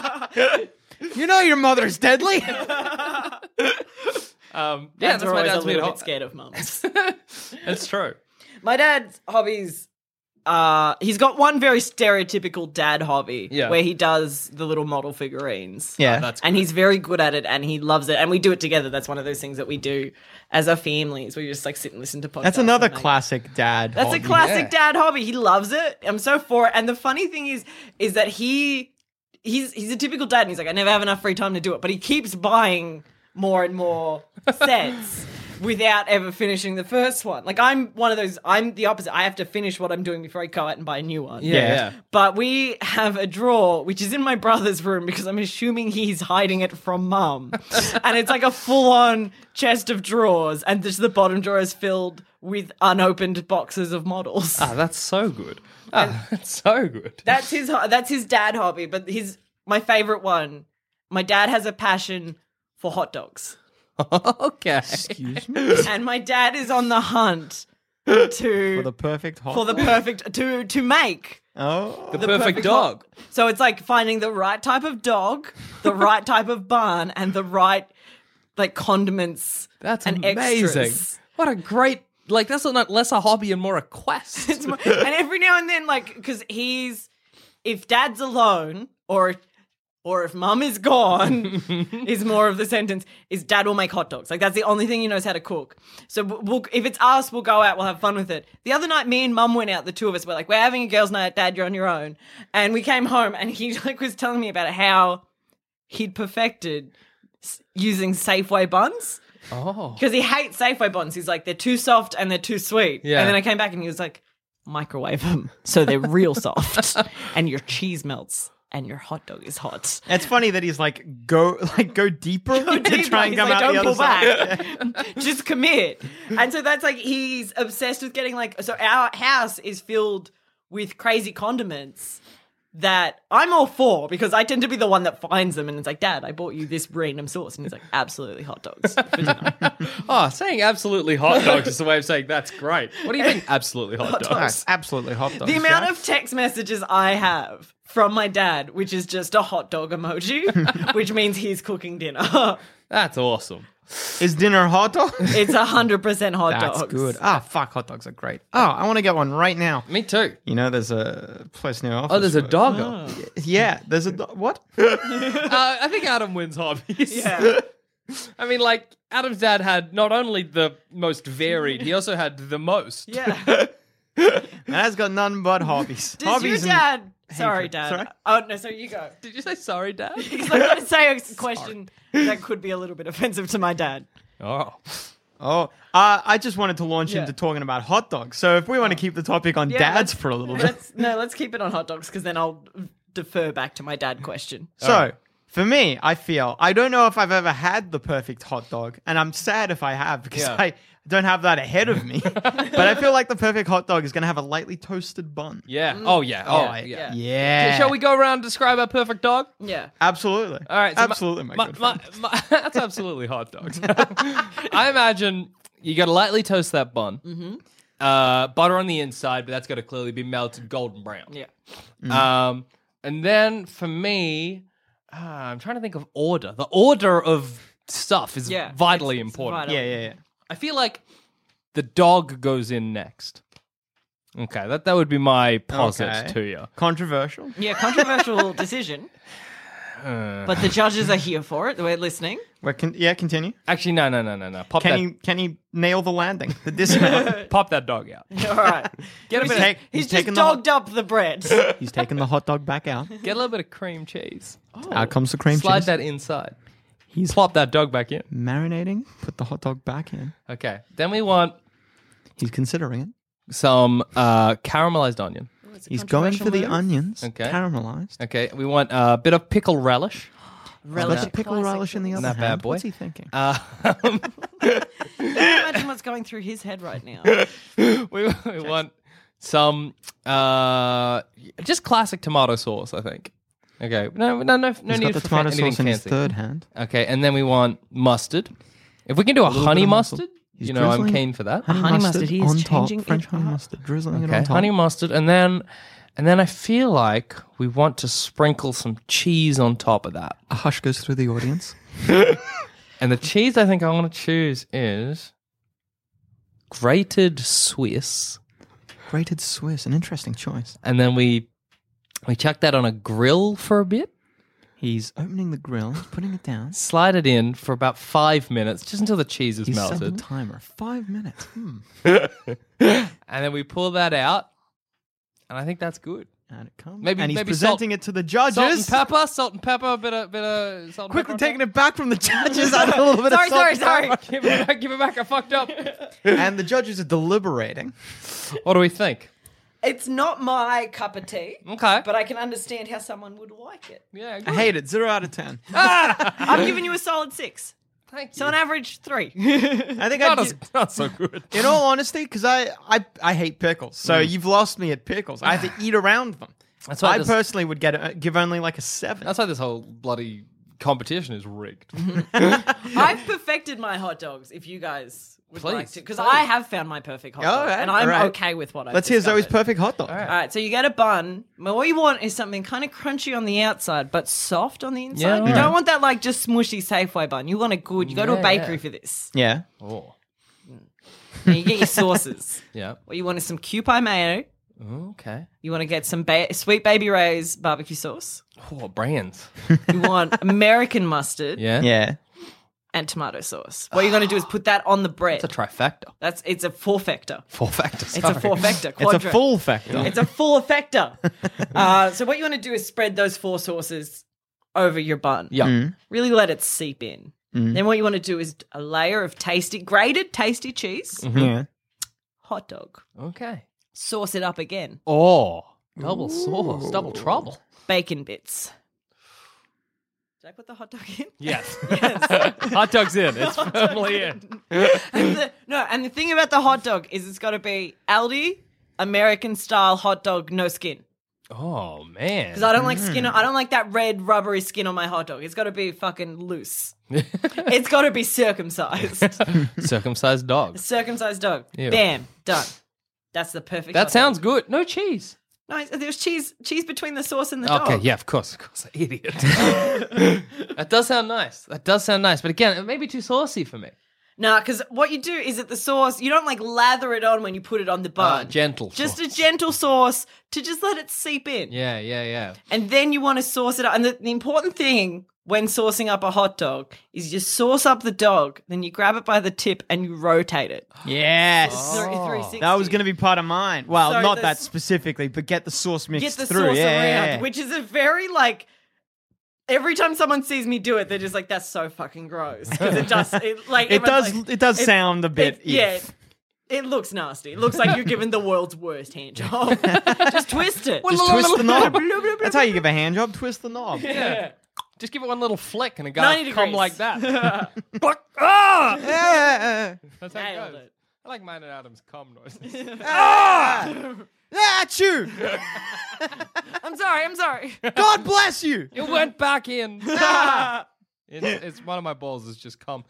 You know your mother's deadly. Um, yeah, Dads that's are my always dad's a weird little bit hobby. scared of mums. It's true. My dad's hobbies. Uh, he's got one very stereotypical dad hobby Yeah. where he does the little model figurines. Yeah. That's And he's very good at it and he loves it. And we do it together. That's one of those things that we do as a family. Is we just like sit and listen to podcasts. That's another all night. classic dad. That's hobby. a classic Yeah. dad hobby. He loves it. I'm so for it. And the funny thing is, is that he he's he's a typical dad. And he's like, I never have enough free time to do it. But he keeps buying more and more sets without ever finishing the first one. Like I'm one of those. I'm the opposite. I have to finish what I'm doing before I go out and buy a new one. Yeah, Yeah. yeah. But we have a drawer which is in my brother's room because I'm assuming he's hiding it from mum. And it's like a full-on chest of drawers, and just the bottom drawer is filled with unopened boxes of models. Ah, that's so good. Ah, that's so good. That's his ho- that's his dad hobby, but his my favorite one. My dad has a passion for hot dogs. Okay. Excuse me. And my dad is on the hunt to For the perfect hot. for the perfect to to make oh. The, the perfect, dog. hot- So it's like finding the right type of dog, the right type of bun, and the right like condiments. That's and amazing. extras. What a great, like, that's not less a hobby and more a quest. It's mo- and every now and then, like, because he's if dad's alone or or if mum is gone, is more of the sentence. Is dad will make hot dogs? Like that's the only thing he knows how to cook. So we'll, we'll if it's us, we'll go out, we'll have fun with it. The other night, me and mum went out. The two of us were like, we're having a girls' night. Dad, you're on your own. And we came home, and he like was telling me about how he'd perfected s- using Safeway buns. Oh. Because he hates Safeway buns. He's like, they're too soft and they're too sweet. Yeah. And then I came back and he was like, microwave them so they're real soft and your cheese melts and your hot dog is hot. It's funny that he's like go like go deeper Go and deeper. try and He's come like, out the "Don't other pull side. back. Just commit." And so that's like he's obsessed with getting like so our house is filled with crazy condiments that I'm all for because I tend to be the one that finds them and it's like, Dad, I bought you this random sauce. And he's like, absolutely hot dogs for dinner. Oh, saying absolutely hot dogs is the way of saying that's great. What do you think? Absolutely hot, dogs. That's absolutely hot dogs. The amount yeah. of text messages I have from my dad, which is just a hot dog emoji, which means he's cooking dinner. That's awesome. Is dinner hot dog? It's one hundred percent hot That's dogs. good. Ah, fuck, hot dogs are great. Oh, I want to get one right now. Me too. You know, there's a place near our office. Oh, there's a where- doggo. Yeah, there's a do- what? uh, I think Adam wins hobbies. Yeah. I mean, like, Adam's dad had not only the most varied, he also had the most. Yeah. Man's got none but hobbies. Does hobbies your and- dad... Sorry, hatred. Dad. Sorry? Oh, no, so you go. Did you say sorry, Dad? Because I'm going to say a question that could be a little bit offensive to my dad. Oh. Oh, uh, I just wanted to launch Yeah. into talking about hot dogs. So if we want to keep the topic on Yeah, dads let's- for a little bit. Let's, no, let's keep it on hot dogs because then I'll defer back to my dad question. So, for me, I feel I don't know if I've ever had the perfect hot dog, and I'm sad if I have because Yeah. I don't have that ahead of me. But I feel like the perfect hot dog is going to have a lightly toasted bun. Yeah. Oh, yeah. Oh, Yeah, yeah. yeah. Shall we go around and describe our perfect dog? Yeah. Absolutely. All right. so absolutely, my, my, good my, friend. my- that's absolutely hot dogs. I imagine you got to lightly toast that bun. Mm-hmm. Uh, butter on the inside, but that's got to clearly be melted golden brown. Yeah. Um, and then for me, uh, I'm trying to think of order. The order of stuff is Yeah, vitally it's- it's important. vital. Yeah, yeah, yeah. I feel like the dog goes in next. Okay, that, that would be my posit Okay. to you. Controversial. Yeah, controversial decision. But the judges are here for it. We're listening. Where can, yeah, continue. Actually, no, no, no, no, no. Pop Can that, he can he nail the landing? The dismount. pop that dog out. All right. Get he's a bit. just, Take, he's he's just taking the hot, dogged up the bread. he's taking the hot dog back out. Get a little bit of cream cheese. Out comes the cream Slide cheese. that inside. He's Plop that dog back in. marinating. Put the hot dog back in. Okay. Then we want He's considering it. some uh, caramelized onion. He's going for the move. onions. Okay. Caramelized. Okay. We want a bit of pickle relish. Relish Relish. a pickle Classic relish in the choice. other Not bad, hand. boy. What's he thinking? Uh, Can you imagine what's going through his head right now? we, we want some uh, just classic tomato sauce, I think. Okay. No, no, no, no He's need got the for tomato anything sauce in his fancy. third hand. Okay, and then we want mustard. If we can do a, little honey bit of mustard. mustard, He's you know, I'm drizzling- keen for that. Honey, Honey mustard, mustard, he is on top. changing French it honey up. mustard, drizzling it Okay, on top. honey mustard, and then and then I feel like we want to sprinkle some cheese on top of that. A hush goes through the audience. And the cheese I think I want to choose is grated Swiss. Grated Swiss, an interesting choice. And then we we chuck that on a grill for a bit, He's opening the grill, he's putting it down. slide it in for about five minutes, just until the cheese is He's setting melted. the timer. Five minutes. Hmm. And then we pull that out, and I think that's good. And it comes. Maybe- and he's maybe presenting salt- it to the judges. Salt and pepper, salt and pepper, a bit of, bit of salt and Quickly pepper. taking it back from the judges. Add a little bit Sorry, of salt sorry, and sorry. pepper. Give it back, give it back, I fucked up. And the judges are deliberating. What do we think? It's not my cup of tea. Okay. But I can understand how someone would like it. Yeah, I hate it. Zero out of ten. I'm giving you a solid six. Thank you. So on average, three. I think not, I. as, not so good. In all honesty, because I, I I hate pickles, so you've lost me at pickles. I have to eat around them. That's why I this- personally would get a, give only like a seven. That's why this whole bloody competition is rigged. I've perfected my hot dogs. If you guys would Please, like to, because please. I have found my perfect hot dog, All right, and I'm all right. okay with what I've Let's hear Zoe's discovered. perfect hot dog. All right. All right, so you get a bun. But what you want is something kind of crunchy on the outside, but soft on the inside. Yeah, you alright. don't want that like just smushy Safeway bun. You want a good. You go to a Yeah, bakery yeah. for this. Yeah. Oh, And you get your sauces. yeah. What you want is some Kewpie mayo. Okay. You want to get some ba- sweet baby Ray's barbecue sauce. Oh, brands. You want American mustard Yeah. Yeah. and tomato sauce. What you're going to do is put that on the bread. It's a trifecta. That's it's a four factor. Four factors. It's a four factor. It's a full factor. It's a full factor. uh, so what you want to do is spread those four sauces over your bun. Yeah. Really let it seep in. Then what you want to do is a layer of tasty, grated tasty cheese, Yeah. hot dog. Okay. Sauce it up again. Oh, double sauce, double trouble. bacon bits. Did I put the hot dog in? Yes. Yes. Hot dog's in. It's firmly in. And the, no, and the thing about the hot dog is it's got to be Aldi American style hot dog, no skin. Oh, man. Because I don't like skin. I don't like that red rubbery skin on my hot dog. It's got to be fucking loose. It's got to be circumcised. Circumcised dog. Circumcised dog. Ew. Bam, done. That's the perfect. That hot sounds dog. good. No cheese. No, there's cheese. Cheese between the sauce and the dog. Okay, yeah, of course, of course, idiot. That does sound nice. That does sound nice, but again, it may be too saucy for me. Nah, because what you do is that the sauce, you don't like lather it on when you put it on the bun. Uh, gentle Just sauce. a gentle sauce to just let it seep in. Yeah, yeah, yeah. And then you want to sauce it up. And the, the important thing when saucing up a hot dog is you sauce up the dog, then you grab it by the tip and you rotate it. Yes. Three- three sixty. That was going to be part of mine. Well, So not the that s- specifically, but get the sauce mixed Get the through. sauce yeah, around, yeah, yeah. which is a very like. Every time someone sees me do it, they're just like, "That's so fucking gross." Because it does, it, like It everyone's does. like- it does sound a bit. It, yeah, if. it looks nasty. It looks like you're given the world's worst hand job. Just twist it. Just twist the knob. That's how you give a hand job. Twist the knob. Yeah. Just give it one little flick and a guy ninety come degrees. like that. ah! Yeah. That's how it Nailed goes. it. I like mine and Adam's cum noises. Ah! Achoo! I'm sorry. I'm sorry. God bless you. It went back in. Ah! It's, it's one of my balls is just cum.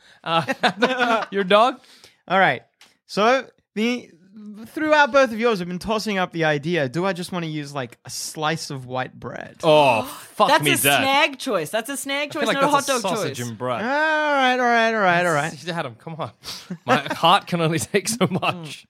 Uh, your dog? All right. So the throughout both of yours, I've been tossing up the idea. Do I just want to use like a slice of white bread? Oh, fuck That's me, a Dad. snag choice. That's a snag I choice, feel like not a hot that's dog sausage choice. and bread. All right, all right, all right, all right. Adam, come on. My heart can only take so much.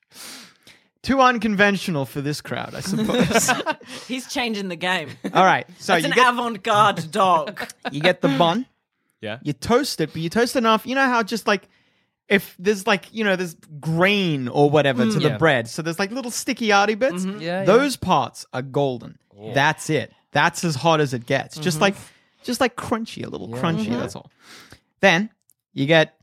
Too unconventional for this crowd, I suppose. He's changing the game. All right. So That's you an get avant-garde dog. you get the bun. Yeah. You toast it, but you toast it enough. You know how just like if there's like, you know, there's grain or whatever to Yeah. the bread. So there's like little sticky arty bits. Yeah, Those parts are golden. That's it. That's as hot as it gets. Just like just like crunchy, a little crunchy, that's all. Then you get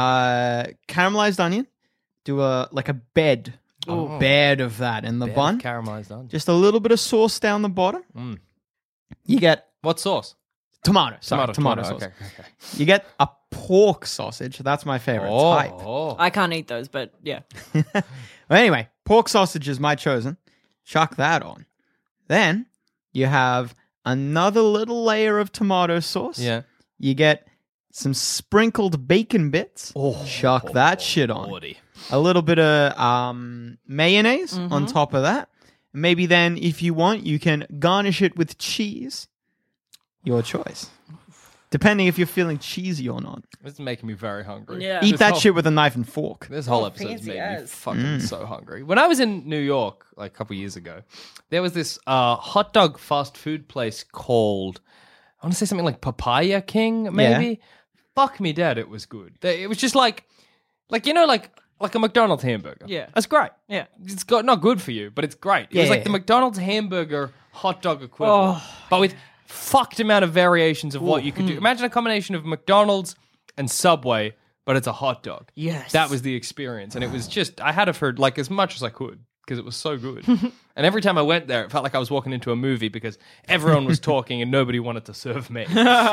uh caramelized onion. Do a like a bed. A bed of that in the Bed of bun. caramelized onion. Just a little bit of sauce down the bottom. Mm. You get What sauce? tomato. Sorry, tomato, sauce. Okay, okay. You get a pork sausage. That's my favorite Oh, type. oh. I can't eat those, but yeah. Well, anyway, pork sausage is my chosen. Chuck that on. Then you have another little layer of tomato sauce. Yeah. You get some sprinkled bacon bits. Oh, Chuck that shit on. Lordy. A little bit of um, mayonnaise on top of that. Maybe then, if you want, you can garnish it with cheese. Your choice. Depending if you're feeling cheesy or not. This is making me very hungry. Yeah. Eat This that whole- shit with a knife and fork. This whole Oh, episode's fancy made me as. fucking so hungry. When I was in New York, like a couple years ago, there was this uh, hot dog fast food place called, I want to say something like Papaya King, maybe? Fuck me dead, it was good. They- It was just like, like you know, like like a McDonald's hamburger. Yeah. That's great. Yeah. It's got not good for you, but it's great. It Yeah, was like yeah, the yeah. McDonald's hamburger hot dog equivalent, but with fucked amount of variations of what you could do. Imagine a combination of McDonald's and Subway, but it's a hot dog. Yes. That was the experience. And it was just, I had it for like as much as I could because it was so good. And every time I went there, it felt like I was walking into a movie because everyone was talking and nobody wanted to serve me.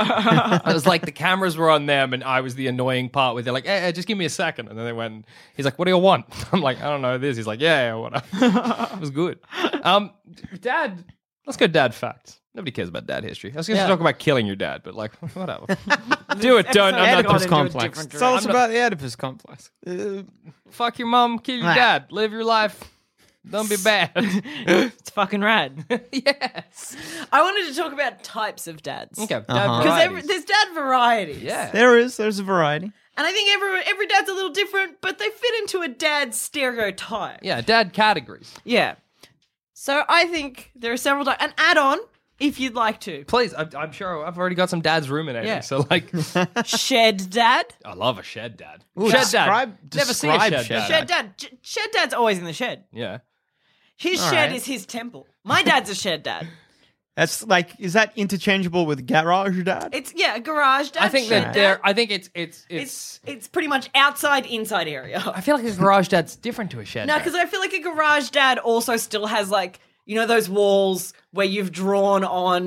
It was like the cameras were on them and I was the annoying part where they're like, hey, hey, just give me a second. And then they went, he's like, what do you want? I'm like, I don't know this. He's like, yeah, yeah, whatever. It was good. Um, Dad, let's go dad facts. Nobody cares about dad history. I was going to Yeah. talk about killing your dad, but like, whatever. Do it, don't. I'm not Oedipus doing Oedipus complex. different Tell us I'm not- about the Oedipus complex. Uh, Fuck your mom, kill your Ah. dad, live your life. Don't be bad. It's fucking rad. Yes. I wanted to talk about types of dads. Okay. Uh-huh. Dad Because varieties. there's dad varieties. Yeah. there is. There's a variety. And I think every every dad's a little different, but they fit into a dad stereotype. Yeah, dad categories. Yeah. So I think there are several types. An add-on, if you'd like to. Please, I'm, I'm sure I've already got some dads ruminating. Yeah. So like, Shed dad. I love a shed dad. Ooh, shed describe- dad. Never see a describe shed, shed dad. Shed dad. J- shed dad's always in the shed. Yeah. His All shed right. is his temple. My dad's a shed dad. That's like, is that interchangeable with garage dad? It's, yeah, a garage dad. I think shed that they're. dad. I think it's it's it's. It's, it's pretty much outside, inside area. I feel like a garage dad's different to a shed. No, dad. because I feel like a garage dad also still has like, you know, those walls where you've drawn on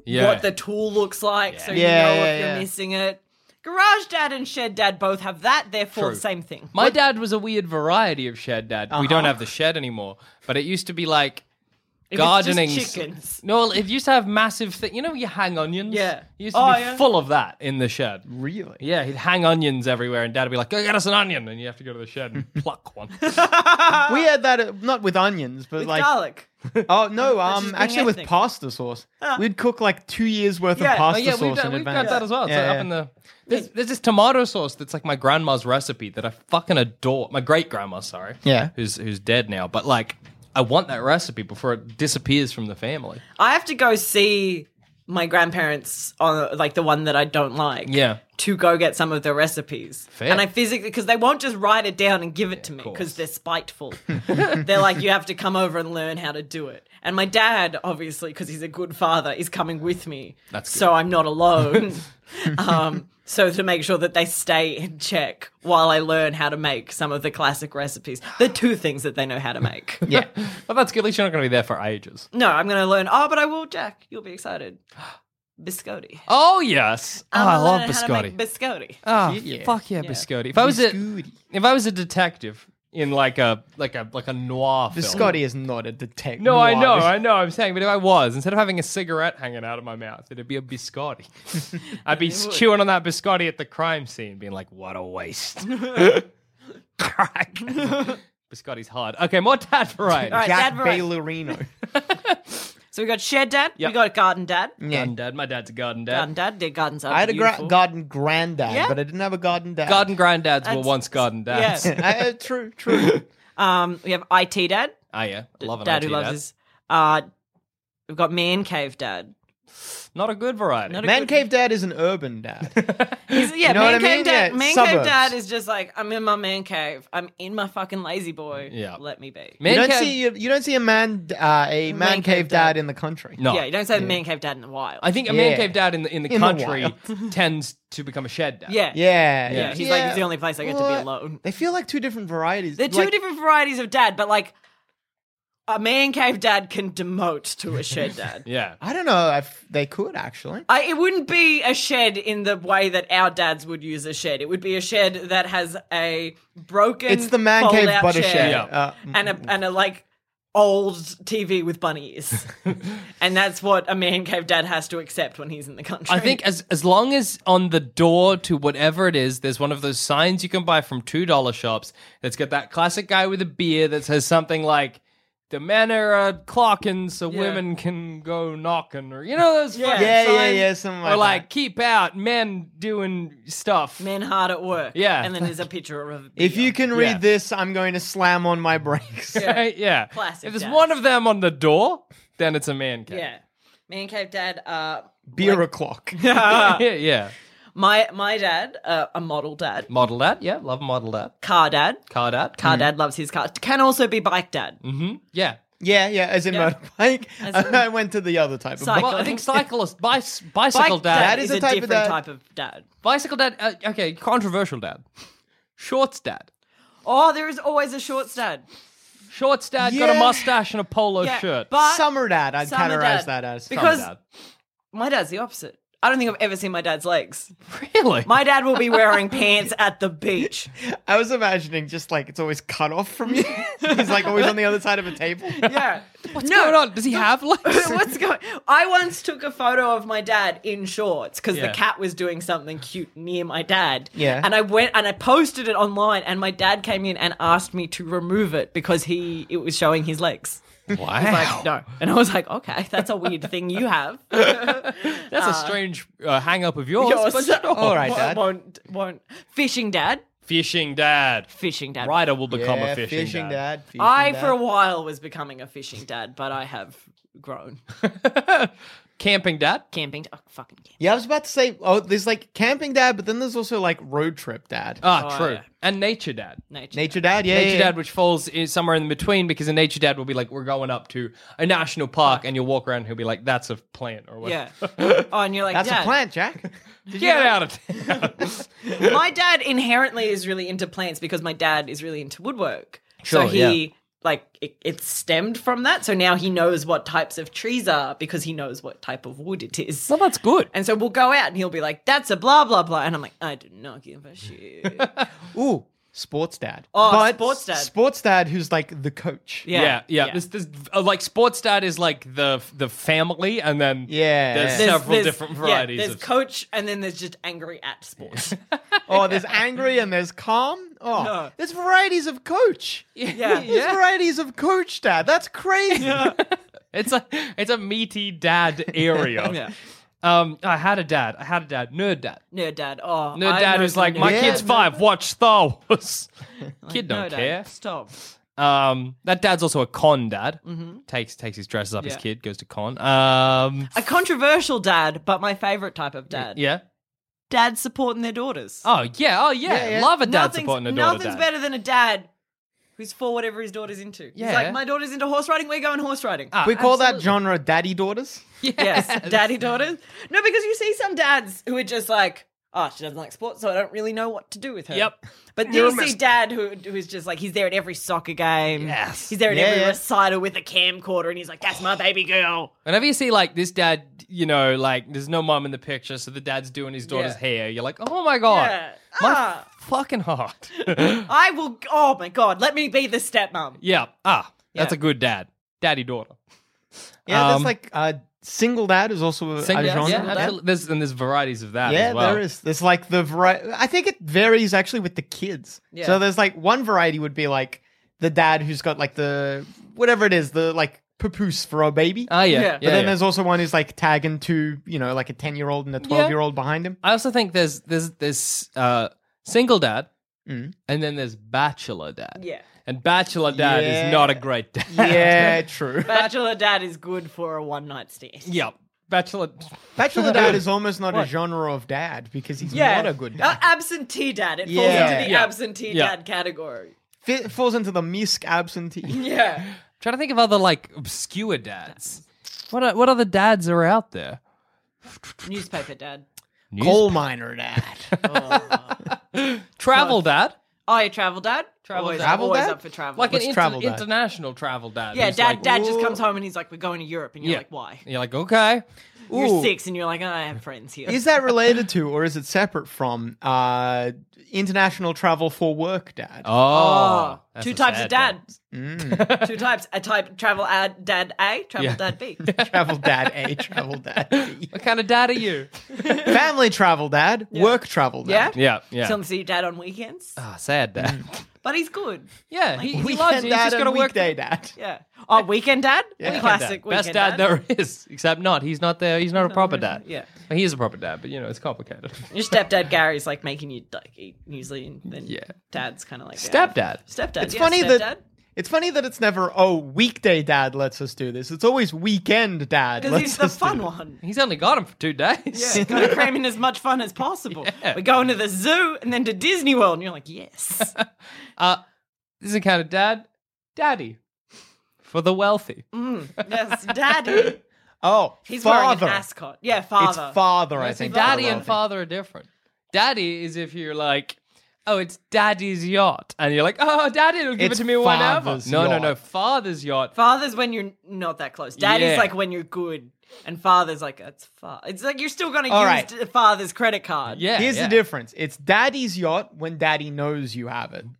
Yeah. what the tool looks like, so you Yeah, know yeah, if you're yeah. missing it. Garage Dad and Shed Dad both have that, therefore True. same thing. My dad was a weird variety of shed dad. We don't have the shed anymore, but it used to be like If it's just gardening. chickens. No, it used to have massive thing. You know, you hang onions. Yeah. It used to Oh, be yeah. full of that in the shed. Really? Yeah, he'd hang onions everywhere, and Dad would be like, "Go get us an onion," and you have to go to the shed and pluck one. We had that, uh, not with onions, but With like. garlic. Oh, no, That's um, just being actually with ethnic. pasta sauce. We'd cook like two years worth Yeah. of Oh, pasta Oh yeah, sauce we've, got, in we've advance. got that as well. It's Yeah, up yeah. in the. There's, there's this tomato sauce that's like my grandma's recipe that I fucking adore. My great grandma, sorry. Yeah. Who's who's dead now, but like I want that recipe before it disappears from the family. I have to go see my grandparents on like the one that I don't like. Yeah. To go get some of the recipes. Fair. And I physically, because they won't just write it down and give it to me because they're spiteful. They're like, you have to come over and learn how to do it. And my dad, obviously, because he's a good father, is coming with me. That's good. So I'm not alone. um, so to make sure that they stay in check while I learn how to make some of the classic recipes. The two things that they know how to make. Yeah. Well, that's good. At least you're not going to be there for ages. No, I'm going to learn. Oh, but I will, Jack. You'll be excited. Biscotti. Oh yes, oh, I'm I gonna love learn how to biscotti. make biscotti. Oh, Yeah. fuck yeah, biscotti. If I was a Biscotti. if I was a detective in like a like a like a noir film. Biscotti is not a detective. No, I know, I know. I'm saying, but if I was, instead of having a cigarette hanging out of my mouth, it'd be a biscotti. I'd be chewing on that biscotti at the crime scene, being like, "What a waste!" Crack. Biscotti's hard. Okay, more dad variety. All right, Jack Dad variety. Ballerino. So we got Shed Dad. Yep. We got Garden Dad. Garden dad. My dad's a garden dad. Garden Dad. Their gardens are I had a gra- beautiful. garden granddad, Yeah. but I didn't have a garden dad. Garden granddads were That's- once garden dads. yeah. Uh, true, true. Um, we have I T Dad. Oh yeah, love an Dad I T who loves dad. his. Uh, we've got Man Cave Dad. Not a good variety. Not a Man good- cave dad is an urban dad. He's, yeah, You know Man what I Cave mean? Dad. Yeah, man Cave suburbs. Dad is just like, I'm in my man cave. I'm in my fucking lazy boy. Yeah. Let me be. Man you don't cave- see you, you don't see a man uh, a man, Man cave, cave dad dad. in the country. No. Yeah, you don't say Man Cave Dad in the wild. I think a man Yeah. cave dad in the in the In the country tends to become a shed dad. yeah. Yeah, Yeah, he's like, it's the only place I get to be Well, alone. They feel like two different varieties. They're two Like, different varieties of dad, but like, a Man Cave Dad can demote to a Shed Dad. Yeah. I don't know if they could actually. I, it wouldn't be a shed in the way that our dads would use a shed. It would be a shed that has a broken. It's the man cave fold-out but a chair shed. Yeah. Uh, and a and a like old T V with bunny ears, and that's what a man cave dad has to accept when he's in the country. I think as as long as on the door to whatever it is, there's one of those signs you can buy from two dollar shops that's got that classic guy with a beer that says something like, "The men are uh, clocking so Yeah. women can go knocking," or you know those Yeah. fucking Yeah, yeah, signs? yeah, something or like like that. keep out men doing stuff. men hard at work. Yeah. and then there's a picture of. A If beer. you can read Yeah. this, I'm going to slam on my brakes. yeah. yeah. Classic If there's dads. one of them on the door, then it's a man cave. yeah, man cave dad. Uh, Beer like- o'clock. yeah, yeah. my my dad, uh, a model dad, Model dad, yeah, love model dad. car dad. Car dad, Car dad loves his car. Can also be bike dad. Mm-hmm. Yeah. Yeah, yeah, as in Yeah. motorbike. As in- I went to the other type of Cycle. bike. Well, I think cyclist, bice, bicycle Bike dad, dad, is is a a, type of different dad. type of dad. bicycle dad. Uh, okay, controversial dad. Shorts dad. Oh, there is always a shorts dad. Shorts dad got a Yeah. mustache and a polo Yeah, shirt. but Summer dad, I'd Summer categorize dad. that as. Because- Summer my dad's the opposite. I don't think I've ever seen my dad's legs. dad. Really? My dad will be wearing pants at the beach. I was imagining just like it's always cut off from you. He's like always on the other side of a table. Yeah. What's No. going on? Does he have legs? What's going? I once took a photo of my dad in shorts because Yeah. the cat was doing something cute near my dad. Yeah. and I went and I posted it online, and my dad came in and asked me to remove it because he it was showing his legs. Wow. I was like, no, and I was like, okay, that's a weird thing you have. That's a strange uh, hang up of yours. Yours. But sure. All right, Won't- Dad. Won't won't fishing dad. Fishing dad. Fishing dad. Ryder will become Yeah, a fishing, fishing dad. dad. fishing I dad. for a while was becoming a fishing dad, but I have grown. Camping dad. Camping. Oh, fucking camping. Yeah, I was about to say, oh, there's like camping dad, but then there's also like road trip dad. Ah, Oh, true. yeah. And nature dad. Nature. Nature dad, yeah. Nature yeah, dad, which falls in somewhere in between, because a nature dad will be like, we're going up to a national park, and you'll walk around and he'll be like, that's a plant or whatever. Yeah. Oh, and you're like, That's Dad, a plant, Jack. Get out of town. my dad inherently is really into plants because my dad is really into woodwork. Sure, so he like it, it's stemmed from that. So now he knows what types of trees are because he knows what type of wood it is. Well, that's good. And so we'll go out and he'll be like, that's a blah, blah, blah. And I'm like, I do not give a shit. Ooh, sports dad. Oh, But sports dad. Sports dad who's like the coach. Yeah. Yeah, yeah. yeah. This, this, uh, like sports dad is like the the family, and then Yeah. there's, There's- several different varieties. Yeah, there's of coach and then there's just angry at sport. Oh, there's angry and there's calm. Oh, No. there's varieties of coach. yeah. There's varieties of coach dad. That's crazy. It's a it's a meaty dad area. Yeah. Um, I had a dad. I had a dad. Nerd dad. Nerd dad. Oh, Nerd I dad know who's some like, nerd my Yeah, kid's dad. five. Watch Star Wars. Kid No, don't Dad, care. Stop. Um, that dad's also a con dad. Takes takes his dresses up. His Yeah. kid goes to con. Um, A controversial dad, but my favorite type of dad. yeah. Dads supporting their daughters. Oh yeah. Oh yeah. Yeah, yeah. Love a dad Nothing's- supporting a daughter. Nothing's dad. better than a dad who's for whatever his daughter's into. Yeah. He's like, my daughter's into horse riding, we're going horse riding. Ah, We call that absolutely. genre daddy daughters. Yes, daddy daughters. No, because you see some dads who are just like, oh, she doesn't like sports, so I don't really know what to do with her. Yep. But then You're you a see mess- dad who who is just like, he's there at every soccer game. Yes. He's there at Yeah, every yeah. recital with a camcorder, and he's like, that's my baby girl. Whenever you see like this dad, you know, like there's no mom in the picture, so the dad's doing his daughter's Yeah. hair. You're like, oh my god, Yeah. my Ah. fucking heart. I will, oh my God, let me be the stepmom. yeah. Ah, that's Yeah. a good dad. Daddy daughter. Yeah, Um, there's like uh, single dad is also a, Single- a yeah, genre. yeah, absolutely. There's and there's varieties of that Yeah, as well. there is. There's like the variety. I think it varies actually with the kids. Yeah. So there's like one variety would be like the dad who's got like the whatever it is, the like papoose for a baby. Ah, yeah. Yeah. yeah, but then yeah. there's also one who's like tagging to, you know, like a ten year old and a twelve year old behind him. I also think there's there's there's uh, single dad, Mm. and then there's bachelor dad. Yeah. And bachelor dad Yeah. is not a great dad. Yeah, true. Bachelor dad is good for a one night stand. Yep. Bachelor. Bachelor dad is almost not a genre of dad because he's Yeah. not a good Uh, dad. absentee dad. It falls Yeah. into the Yeah. absentee Yeah. dad category. Fit, falls into the misc absentee. Yeah. Trying to think of other like obscure dads. What are, what other dads are out there? Newspaper dad. Coal miner dad. Travel dad. Oh, you travel dad? Travel always, dad. Travel always dad? up for travel. Like What's an inter- travel dad? international travel dad. yeah, who's dad like, dad just "Ooh." comes home and he's like, we're going to Europe. And you're Yeah. like, why? You're like, okay. You're Ooh. six and you're like, oh, I have friends here. Is that related to, or is it separate from, uh, international travel for work dad? Oh. Oh, that's two a types sad of dad. dads. Two types. A type travel ad, dad A, travel Yeah. dad B. Travel dad A, travel dad B. What kind of dad are you? Family travel dad, work travel Yeah? dad. yeah, yeah. Still see your dad on weekends. Ah, sad dad. But he's good. Yeah, he, he Weekend loves you. He's dad just got to and work. weekday dad. Yeah. Oh, weekend dad? Weekend Classic Best weekend dad, there is, except not. He's not there. He's not a proper dad. Yeah. Well, he is a proper dad, but you know it's complicated. Your stepdad Gary's like making you like eat usually, and then Yeah. dad's kind of like Stepdad. Stepdad. It's yeah, funny stepdad. that it's funny that it's never oh weekday dad lets us do this. It's always weekend dad. because lets he's the us do fun this. one. He's only got him for two days. Yeah, gotta cram in as much fun as possible. Yeah. We're going to the zoo and then to Disney World, and you're like, yes. Uh, this is a kind of dad, daddy, for the wealthy. Mm, yes, daddy. Oh, He's father. wearing an ascot. Yeah, father. It's father, I I think think. daddy for the and wealthy. father are different. Daddy is if you're like, oh, it's daddy's yacht, and you're like, oh, daddy will give It's it to me whenever. father's No, no, yacht. no, father's yacht. Father's when you're not that close. Daddy's Yeah. like when you're good, and father's like it's far. It's like you're still gonna All use right. d- father's credit card. Yeah, Here's yeah. the difference. It's daddy's yacht when daddy knows you have it.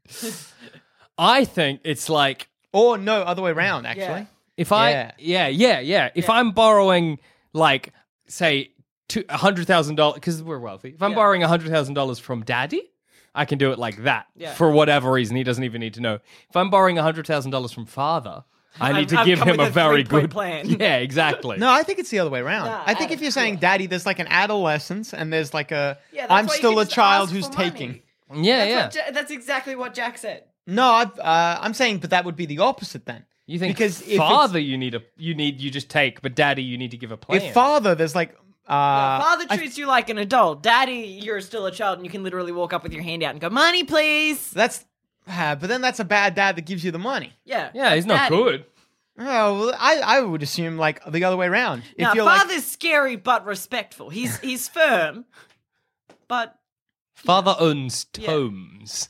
I think it's like Or no, other way around, actually. Yeah. if I, Yeah. yeah, yeah, yeah. If I'm borrowing, like, say, two a hundred thousand dollars, because we're wealthy. If I'm Yeah. borrowing a hundred thousand dollars from daddy, I can do it like that Yeah. for whatever reason. He doesn't even need to know. If I'm borrowing a hundred thousand dollars from father, I need I've- to I've give come him with a a very three-point good plan. Yeah, exactly. No, I think it's the other way around. Nah, I think I- if you're saying daddy, there's like an adolescence and there's like a Yeah, that's I'm why you still can a just child ask who's for money. taking. yeah, That's, yeah. what Ja- that's exactly what Jack said. No, I've, uh, I'm saying, but that would be the opposite then. You think because if father you need a you need you just take, but daddy you need to give a plan. If father, there's like uh, Father I- treats you like an adult. Daddy, you're still a child, and you can literally walk up with your hand out and go, "Money, please." that's, uh, but then that's a bad dad that gives you the money. Yeah, yeah, he's not Daddy. good. Oh, well, I, I would assume like the other way around. If Now, you're like, father's scary but respectful. He's he's firm, but Father owns Yeah. tomes.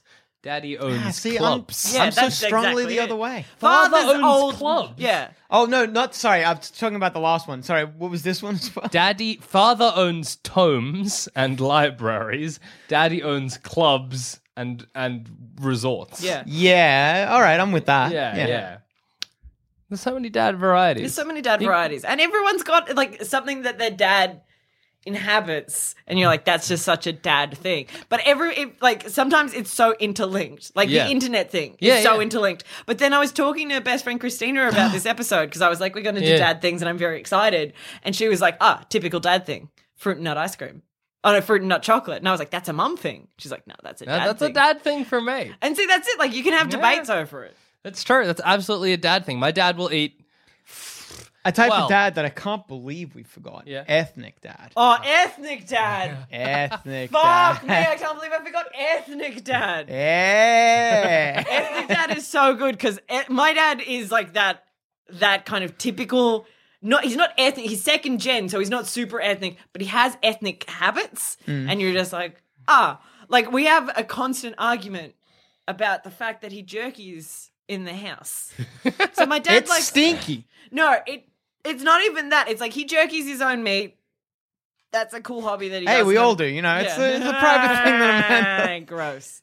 Daddy owns Ah, see, I'm, clubs. Yeah, I'm so that's strongly exactly the it. other way. Father Father's owns old clubs. Yeah. Oh no, not sorry. I'm talking about the last one. Sorry, what was this one as well? Daddy, father owns tomes and libraries. Daddy owns clubs and and resorts. Yeah. Yeah, all right, I'm with that. yeah, yeah. There's so many dad varieties. There's so many dad varieties. And everyone's got like something that their dad inhabits, and you're like, that's just such a dad thing. But every it, like sometimes it's so interlinked, like Yeah. the internet thing Yeah, is so yeah. interlinked. But then I was talking to best friend Christina about this episode because I was like, we're going to do Yeah. dad things, and I'm very excited. And she was like, ah, typical dad thing, fruit and nut ice cream. Oh no, fruit and nut chocolate. And I was like, that's a mum thing. She's like, no, that's a No, dad that's thing. a dad thing for me. And see, that's it. Like you can have Yeah. debates over it. That's true. That's absolutely a dad thing. My dad will eat. A type Well- of dad that I can't believe we forgot. Yeah. Ethnic dad. Oh, ethnic dad. Ethnic Fuck dad. me, I can't believe I forgot ethnic dad. Yeah. Ethnic dad is so good because my dad is like that that kind of typical. Not he's not ethnic. He's second gen, so he's not super ethnic, but he has ethnic habits, and you're just like ah, like we have a constant argument about the fact that he jerkies in the house. So my dad It's like stinky. no, it it's not even that. It's like he jerkies his own meat. That's a cool hobby that he does. Hey, we and- all do. You know, it's, Yeah. a, it's a private thing that a man does. Gross.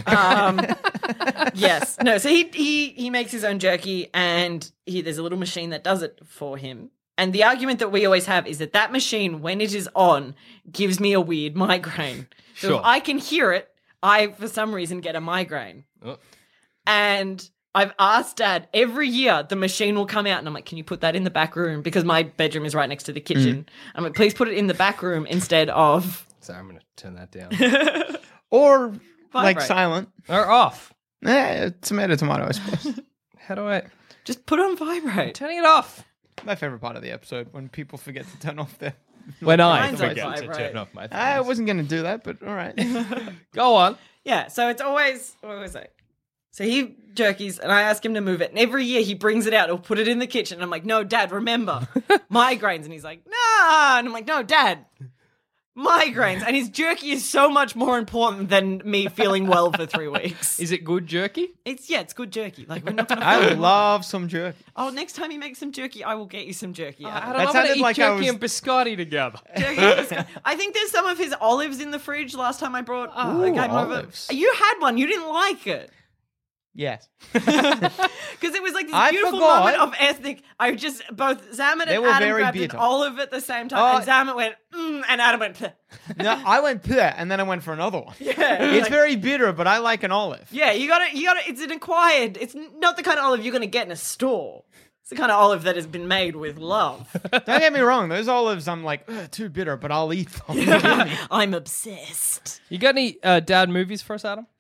Um, yes. No. So he he he makes his own jerky, and he there's a little machine that does it for him. And the argument that we always have is that that machine, when it is on, gives me a weird migraine. So Sure. if I can hear it, I for some reason get a migraine. Oh. And I've asked Dad every year. The machine will come out, and I'm like, "Can you put that in the back room?" Because my bedroom is right next to the kitchen. I'm like, "Please put it in the back room instead of." Sorry, I'm going to turn that down. Or like Vibrate. silent. or off. Eh, tomato, tomato, I suppose. How do I. Just put it on vibrate. Turning it off. My favorite part of the episode, when people forget to turn off their... When I Mine's on forget to vibrate. turn off my thing. I wasn't going to do that, but all right. Go on. Yeah, so it's always what was it? So he jerkies, and I ask him to move it, and every year he brings it out. He'll put it in the kitchen. And I'm like, "No, Dad, remember migraines." And he's like, "Nah," and I'm like, "No, Dad, migraines." And his jerky is so much more important than me feeling well for three weeks. Is it good jerky? It's yeah, it's good jerky. Like we're not gonna. I love some jerky. Oh, next time you make some jerky, I will get you some jerky. I Adam. don't That know. sounded I'm like eat I jerky was- and biscotti together. Jerky is good. I think there's some of his olives in the fridge. Last time I brought Ooh, I came olives. over, you had one. You didn't like it. Yes. Because it was like this I beautiful forgot. moment of ethnic. I just both Zamet They and were Adam very grabbed an bitter. olive at the same time, Oh. and Zamet went mm, and Adam went. Pleh. No, I went there, and then I went for another one. Yeah, It's like- very bitter, but I like an olive. Yeah, you got to You got to It's an acquired. It's not the kind of olive you're going to get in a store. It's the kind of olive that has been made with love. Don't get me wrong; those olives, I'm like, "Ugh, too bitter, but I'll eat them. I'm obsessed. You got any uh, dad movies for us, Adam?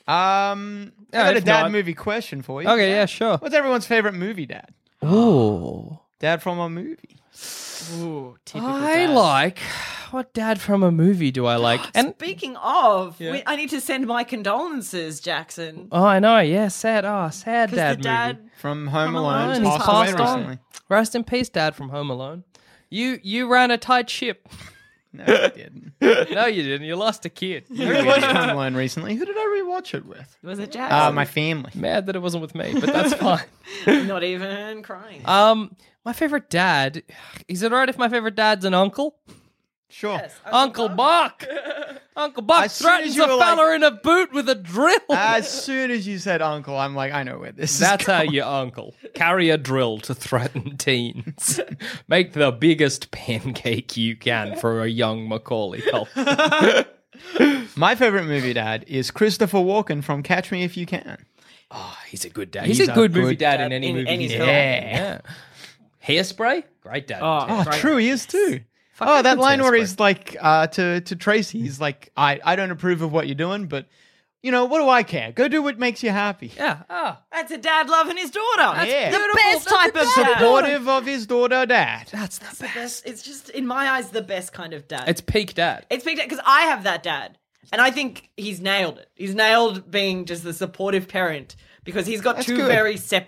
um, I Yeah, got a if dad not- movie question for you. Okay, yeah, sure. What's everyone's favorite movie, Dad? Ooh. Dad from a movie. Ooh, typical I dad. like. What dad from a movie do I like? And Speaking of, Yeah. we, I need to send my condolences, Jackson. oh, I know. Yeah, sad. Oh, sad Because dad the dad. movie. From Home Home Alone. Alone, Passed he's away passed on. recently. Rest in peace, Dad from Home Alone. You you ran a tight ship. No, he didn't. No, you didn't. You lost a kid. I rewatched Home Alone recently. Who did I rewatch it with? Was it Uh, Jackson? my family. Mad that it wasn't with me, but that's fine. Not even crying. Um, my favorite dad. Is it alright if my favorite dad's an uncle? Sure. Yes, Uncle Buck. Uncle Buck As soon as threatens you a were fella like- in a boot with a drill. As soon as you said uncle, I'm like, I know where this That's is how going. you uncle. Carry a drill to threaten teens. Make the biggest pancake you can for a young Macaulay Culkin. My favorite movie, Dad, is Christopher Walken from Catch Me If You Can. Oh, he's a good dad. He's He's, a a good good movie dad, dad in any in movie any he's film. in. Yeah. Yeah. Hairspray? Great dad. Oh, Oh, Right. true, he is too. Fuck, oh, that that dude's line where Hairspray. he's like uh, to to Tracy, he's like, I I don't approve of what you're doing, but you know what do I care? Go do what makes you happy. Yeah. Ah. That's a dad loving his daughter. Yeah. The beautiful. best type of dad. Supportive of his daughter, Dad. That's the It's the best. It's just, in my eyes, the best kind of dad. It's peak dad. It's big because I have that dad, and I think he's nailed it. He's nailed being just the supportive parent because he's got That's two good. very separate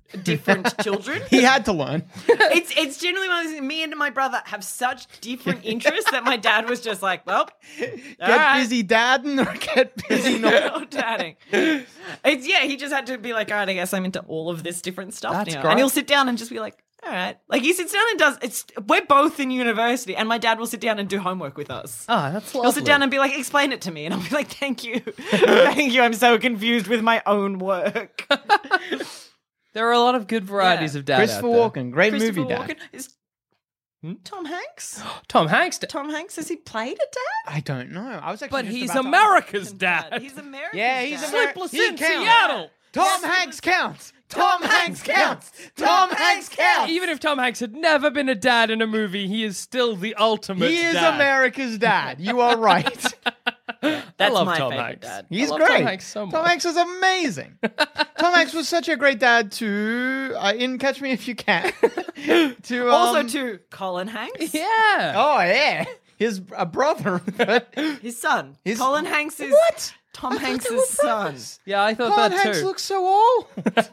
different children. He had to learn. It's it's generally one of those things. Me and my brother have such different interests that my dad was just like, well, Get right. busy dadding or get busy not. not dadding. It's yeah, he just had to be like, all right, I guess I'm into all of this different stuff That's now. great. And he'll sit down and just be like, all right. Like he sits down and does it's we're both in university and my dad will sit down and do homework with us. Ah, that's lovely. He'll sit down and be like, explain it to me. And I'll be like, thank you. Thank you. I'm so confused with my own work. There are a lot of good varieties Yeah. of dad Christopher out there. Walken, great Christopher movie dad. Walken is Tom Hanks? Tom Hanks, d- Tom Hanks, has he played a dad? I don't know. I was actually but just he's about to America's dad. He's American. Yeah, he's dad. American. Sleepless He in counts. Seattle. Tom Hanks counts. Tom Hanks counts. Tom Hanks counts. Even if Tom Hanks had never been a dad in a movie, he is still the ultimate He is dad. America's dad. You are right. That's I love my Tom favorite Hanks. dad. He's I love great. Tom Hanks so much. Tom Hanks is amazing. Tom Hanks was such a great dad to uh, in Catch Me If You Can. to um, Also to Colin Hanks. Yeah. oh yeah, his uh, brother. His son. His- Colin Hanks is What? Tom I thought Hanks' they were son. brothers. Yeah, I thought Colin that Hanks too. looks so old.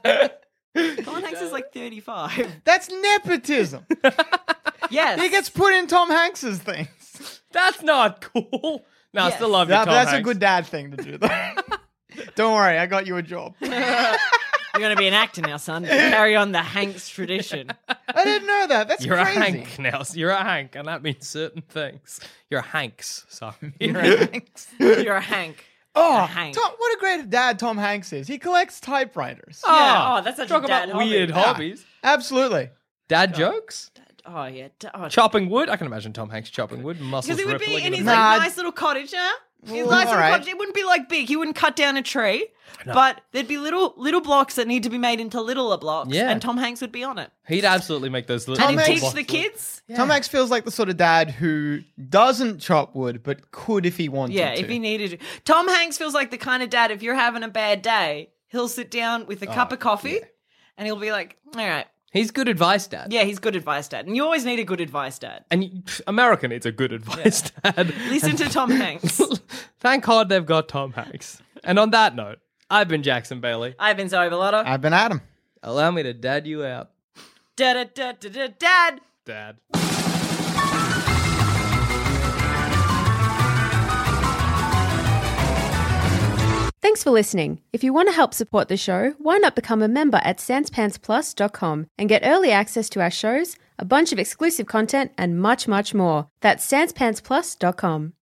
Colin Hanks is like thirty-five. That's nepotism. Yes. He gets put in Tom Hanks's things. That's not cool. No, I Yes. still love you, Yeah, Tom but that's Hanks. a good dad thing to do, though. Don't worry, I got you a job. You're going to be an actor now, son. Carry on the Hanks tradition. I didn't know that. That's You're crazy. a Hank now. You're a Hank, and that means certain things. You're a Hanks. Sorry. You're a Hanks. You're a Hank. Oh, A Hank. Tom, what a great dad Tom Hanks is. He collects typewriters. Yeah. Oh, that's such a Talk dad about hobby. weird Yeah. hobbies. Absolutely. Dad jokes? Oh, yeah. D- Oh, Chopping wood? I can imagine Tom Hanks chopping wood. Muscles Because he would be rippling in the his Nah, like, I'd- nice little cottage, yeah? His Well, nice little alright. cottage. It wouldn't be like big. He wouldn't cut down a tree. But there'd be little little blocks that need to be made into littler blocks. Yeah. And Tom Hanks would be on it. He'd absolutely make those little And he'd Hanks- teach blocks the look- kids. Tom Hanks feels like the sort of dad who doesn't chop wood, but could if he wanted Yeah, to. if he needed to. Tom Hanks feels like the kind of dad, if you're having a bad day, he'll sit down with a cup Oh, of coffee and he'll be like, all right. He's good advice, Dad. Yeah, he's good advice dad. And you always need a good advice dad. And you- pff, America needs a good advice, Dad. Listen to Tom Hanks. Thank God they've got Tom Hanks. And on that note, I've been Jackson Bailey. I've been Zoe Belotto. I've been Adam. Allow me to dad you out, Da da da da da dad. Dad. Thanks for listening. If you want to help support the show, why not become a member at sans pants plus dot com and get early access to our shows, a bunch of exclusive content, and much, much more. That's sans pants plus dot com.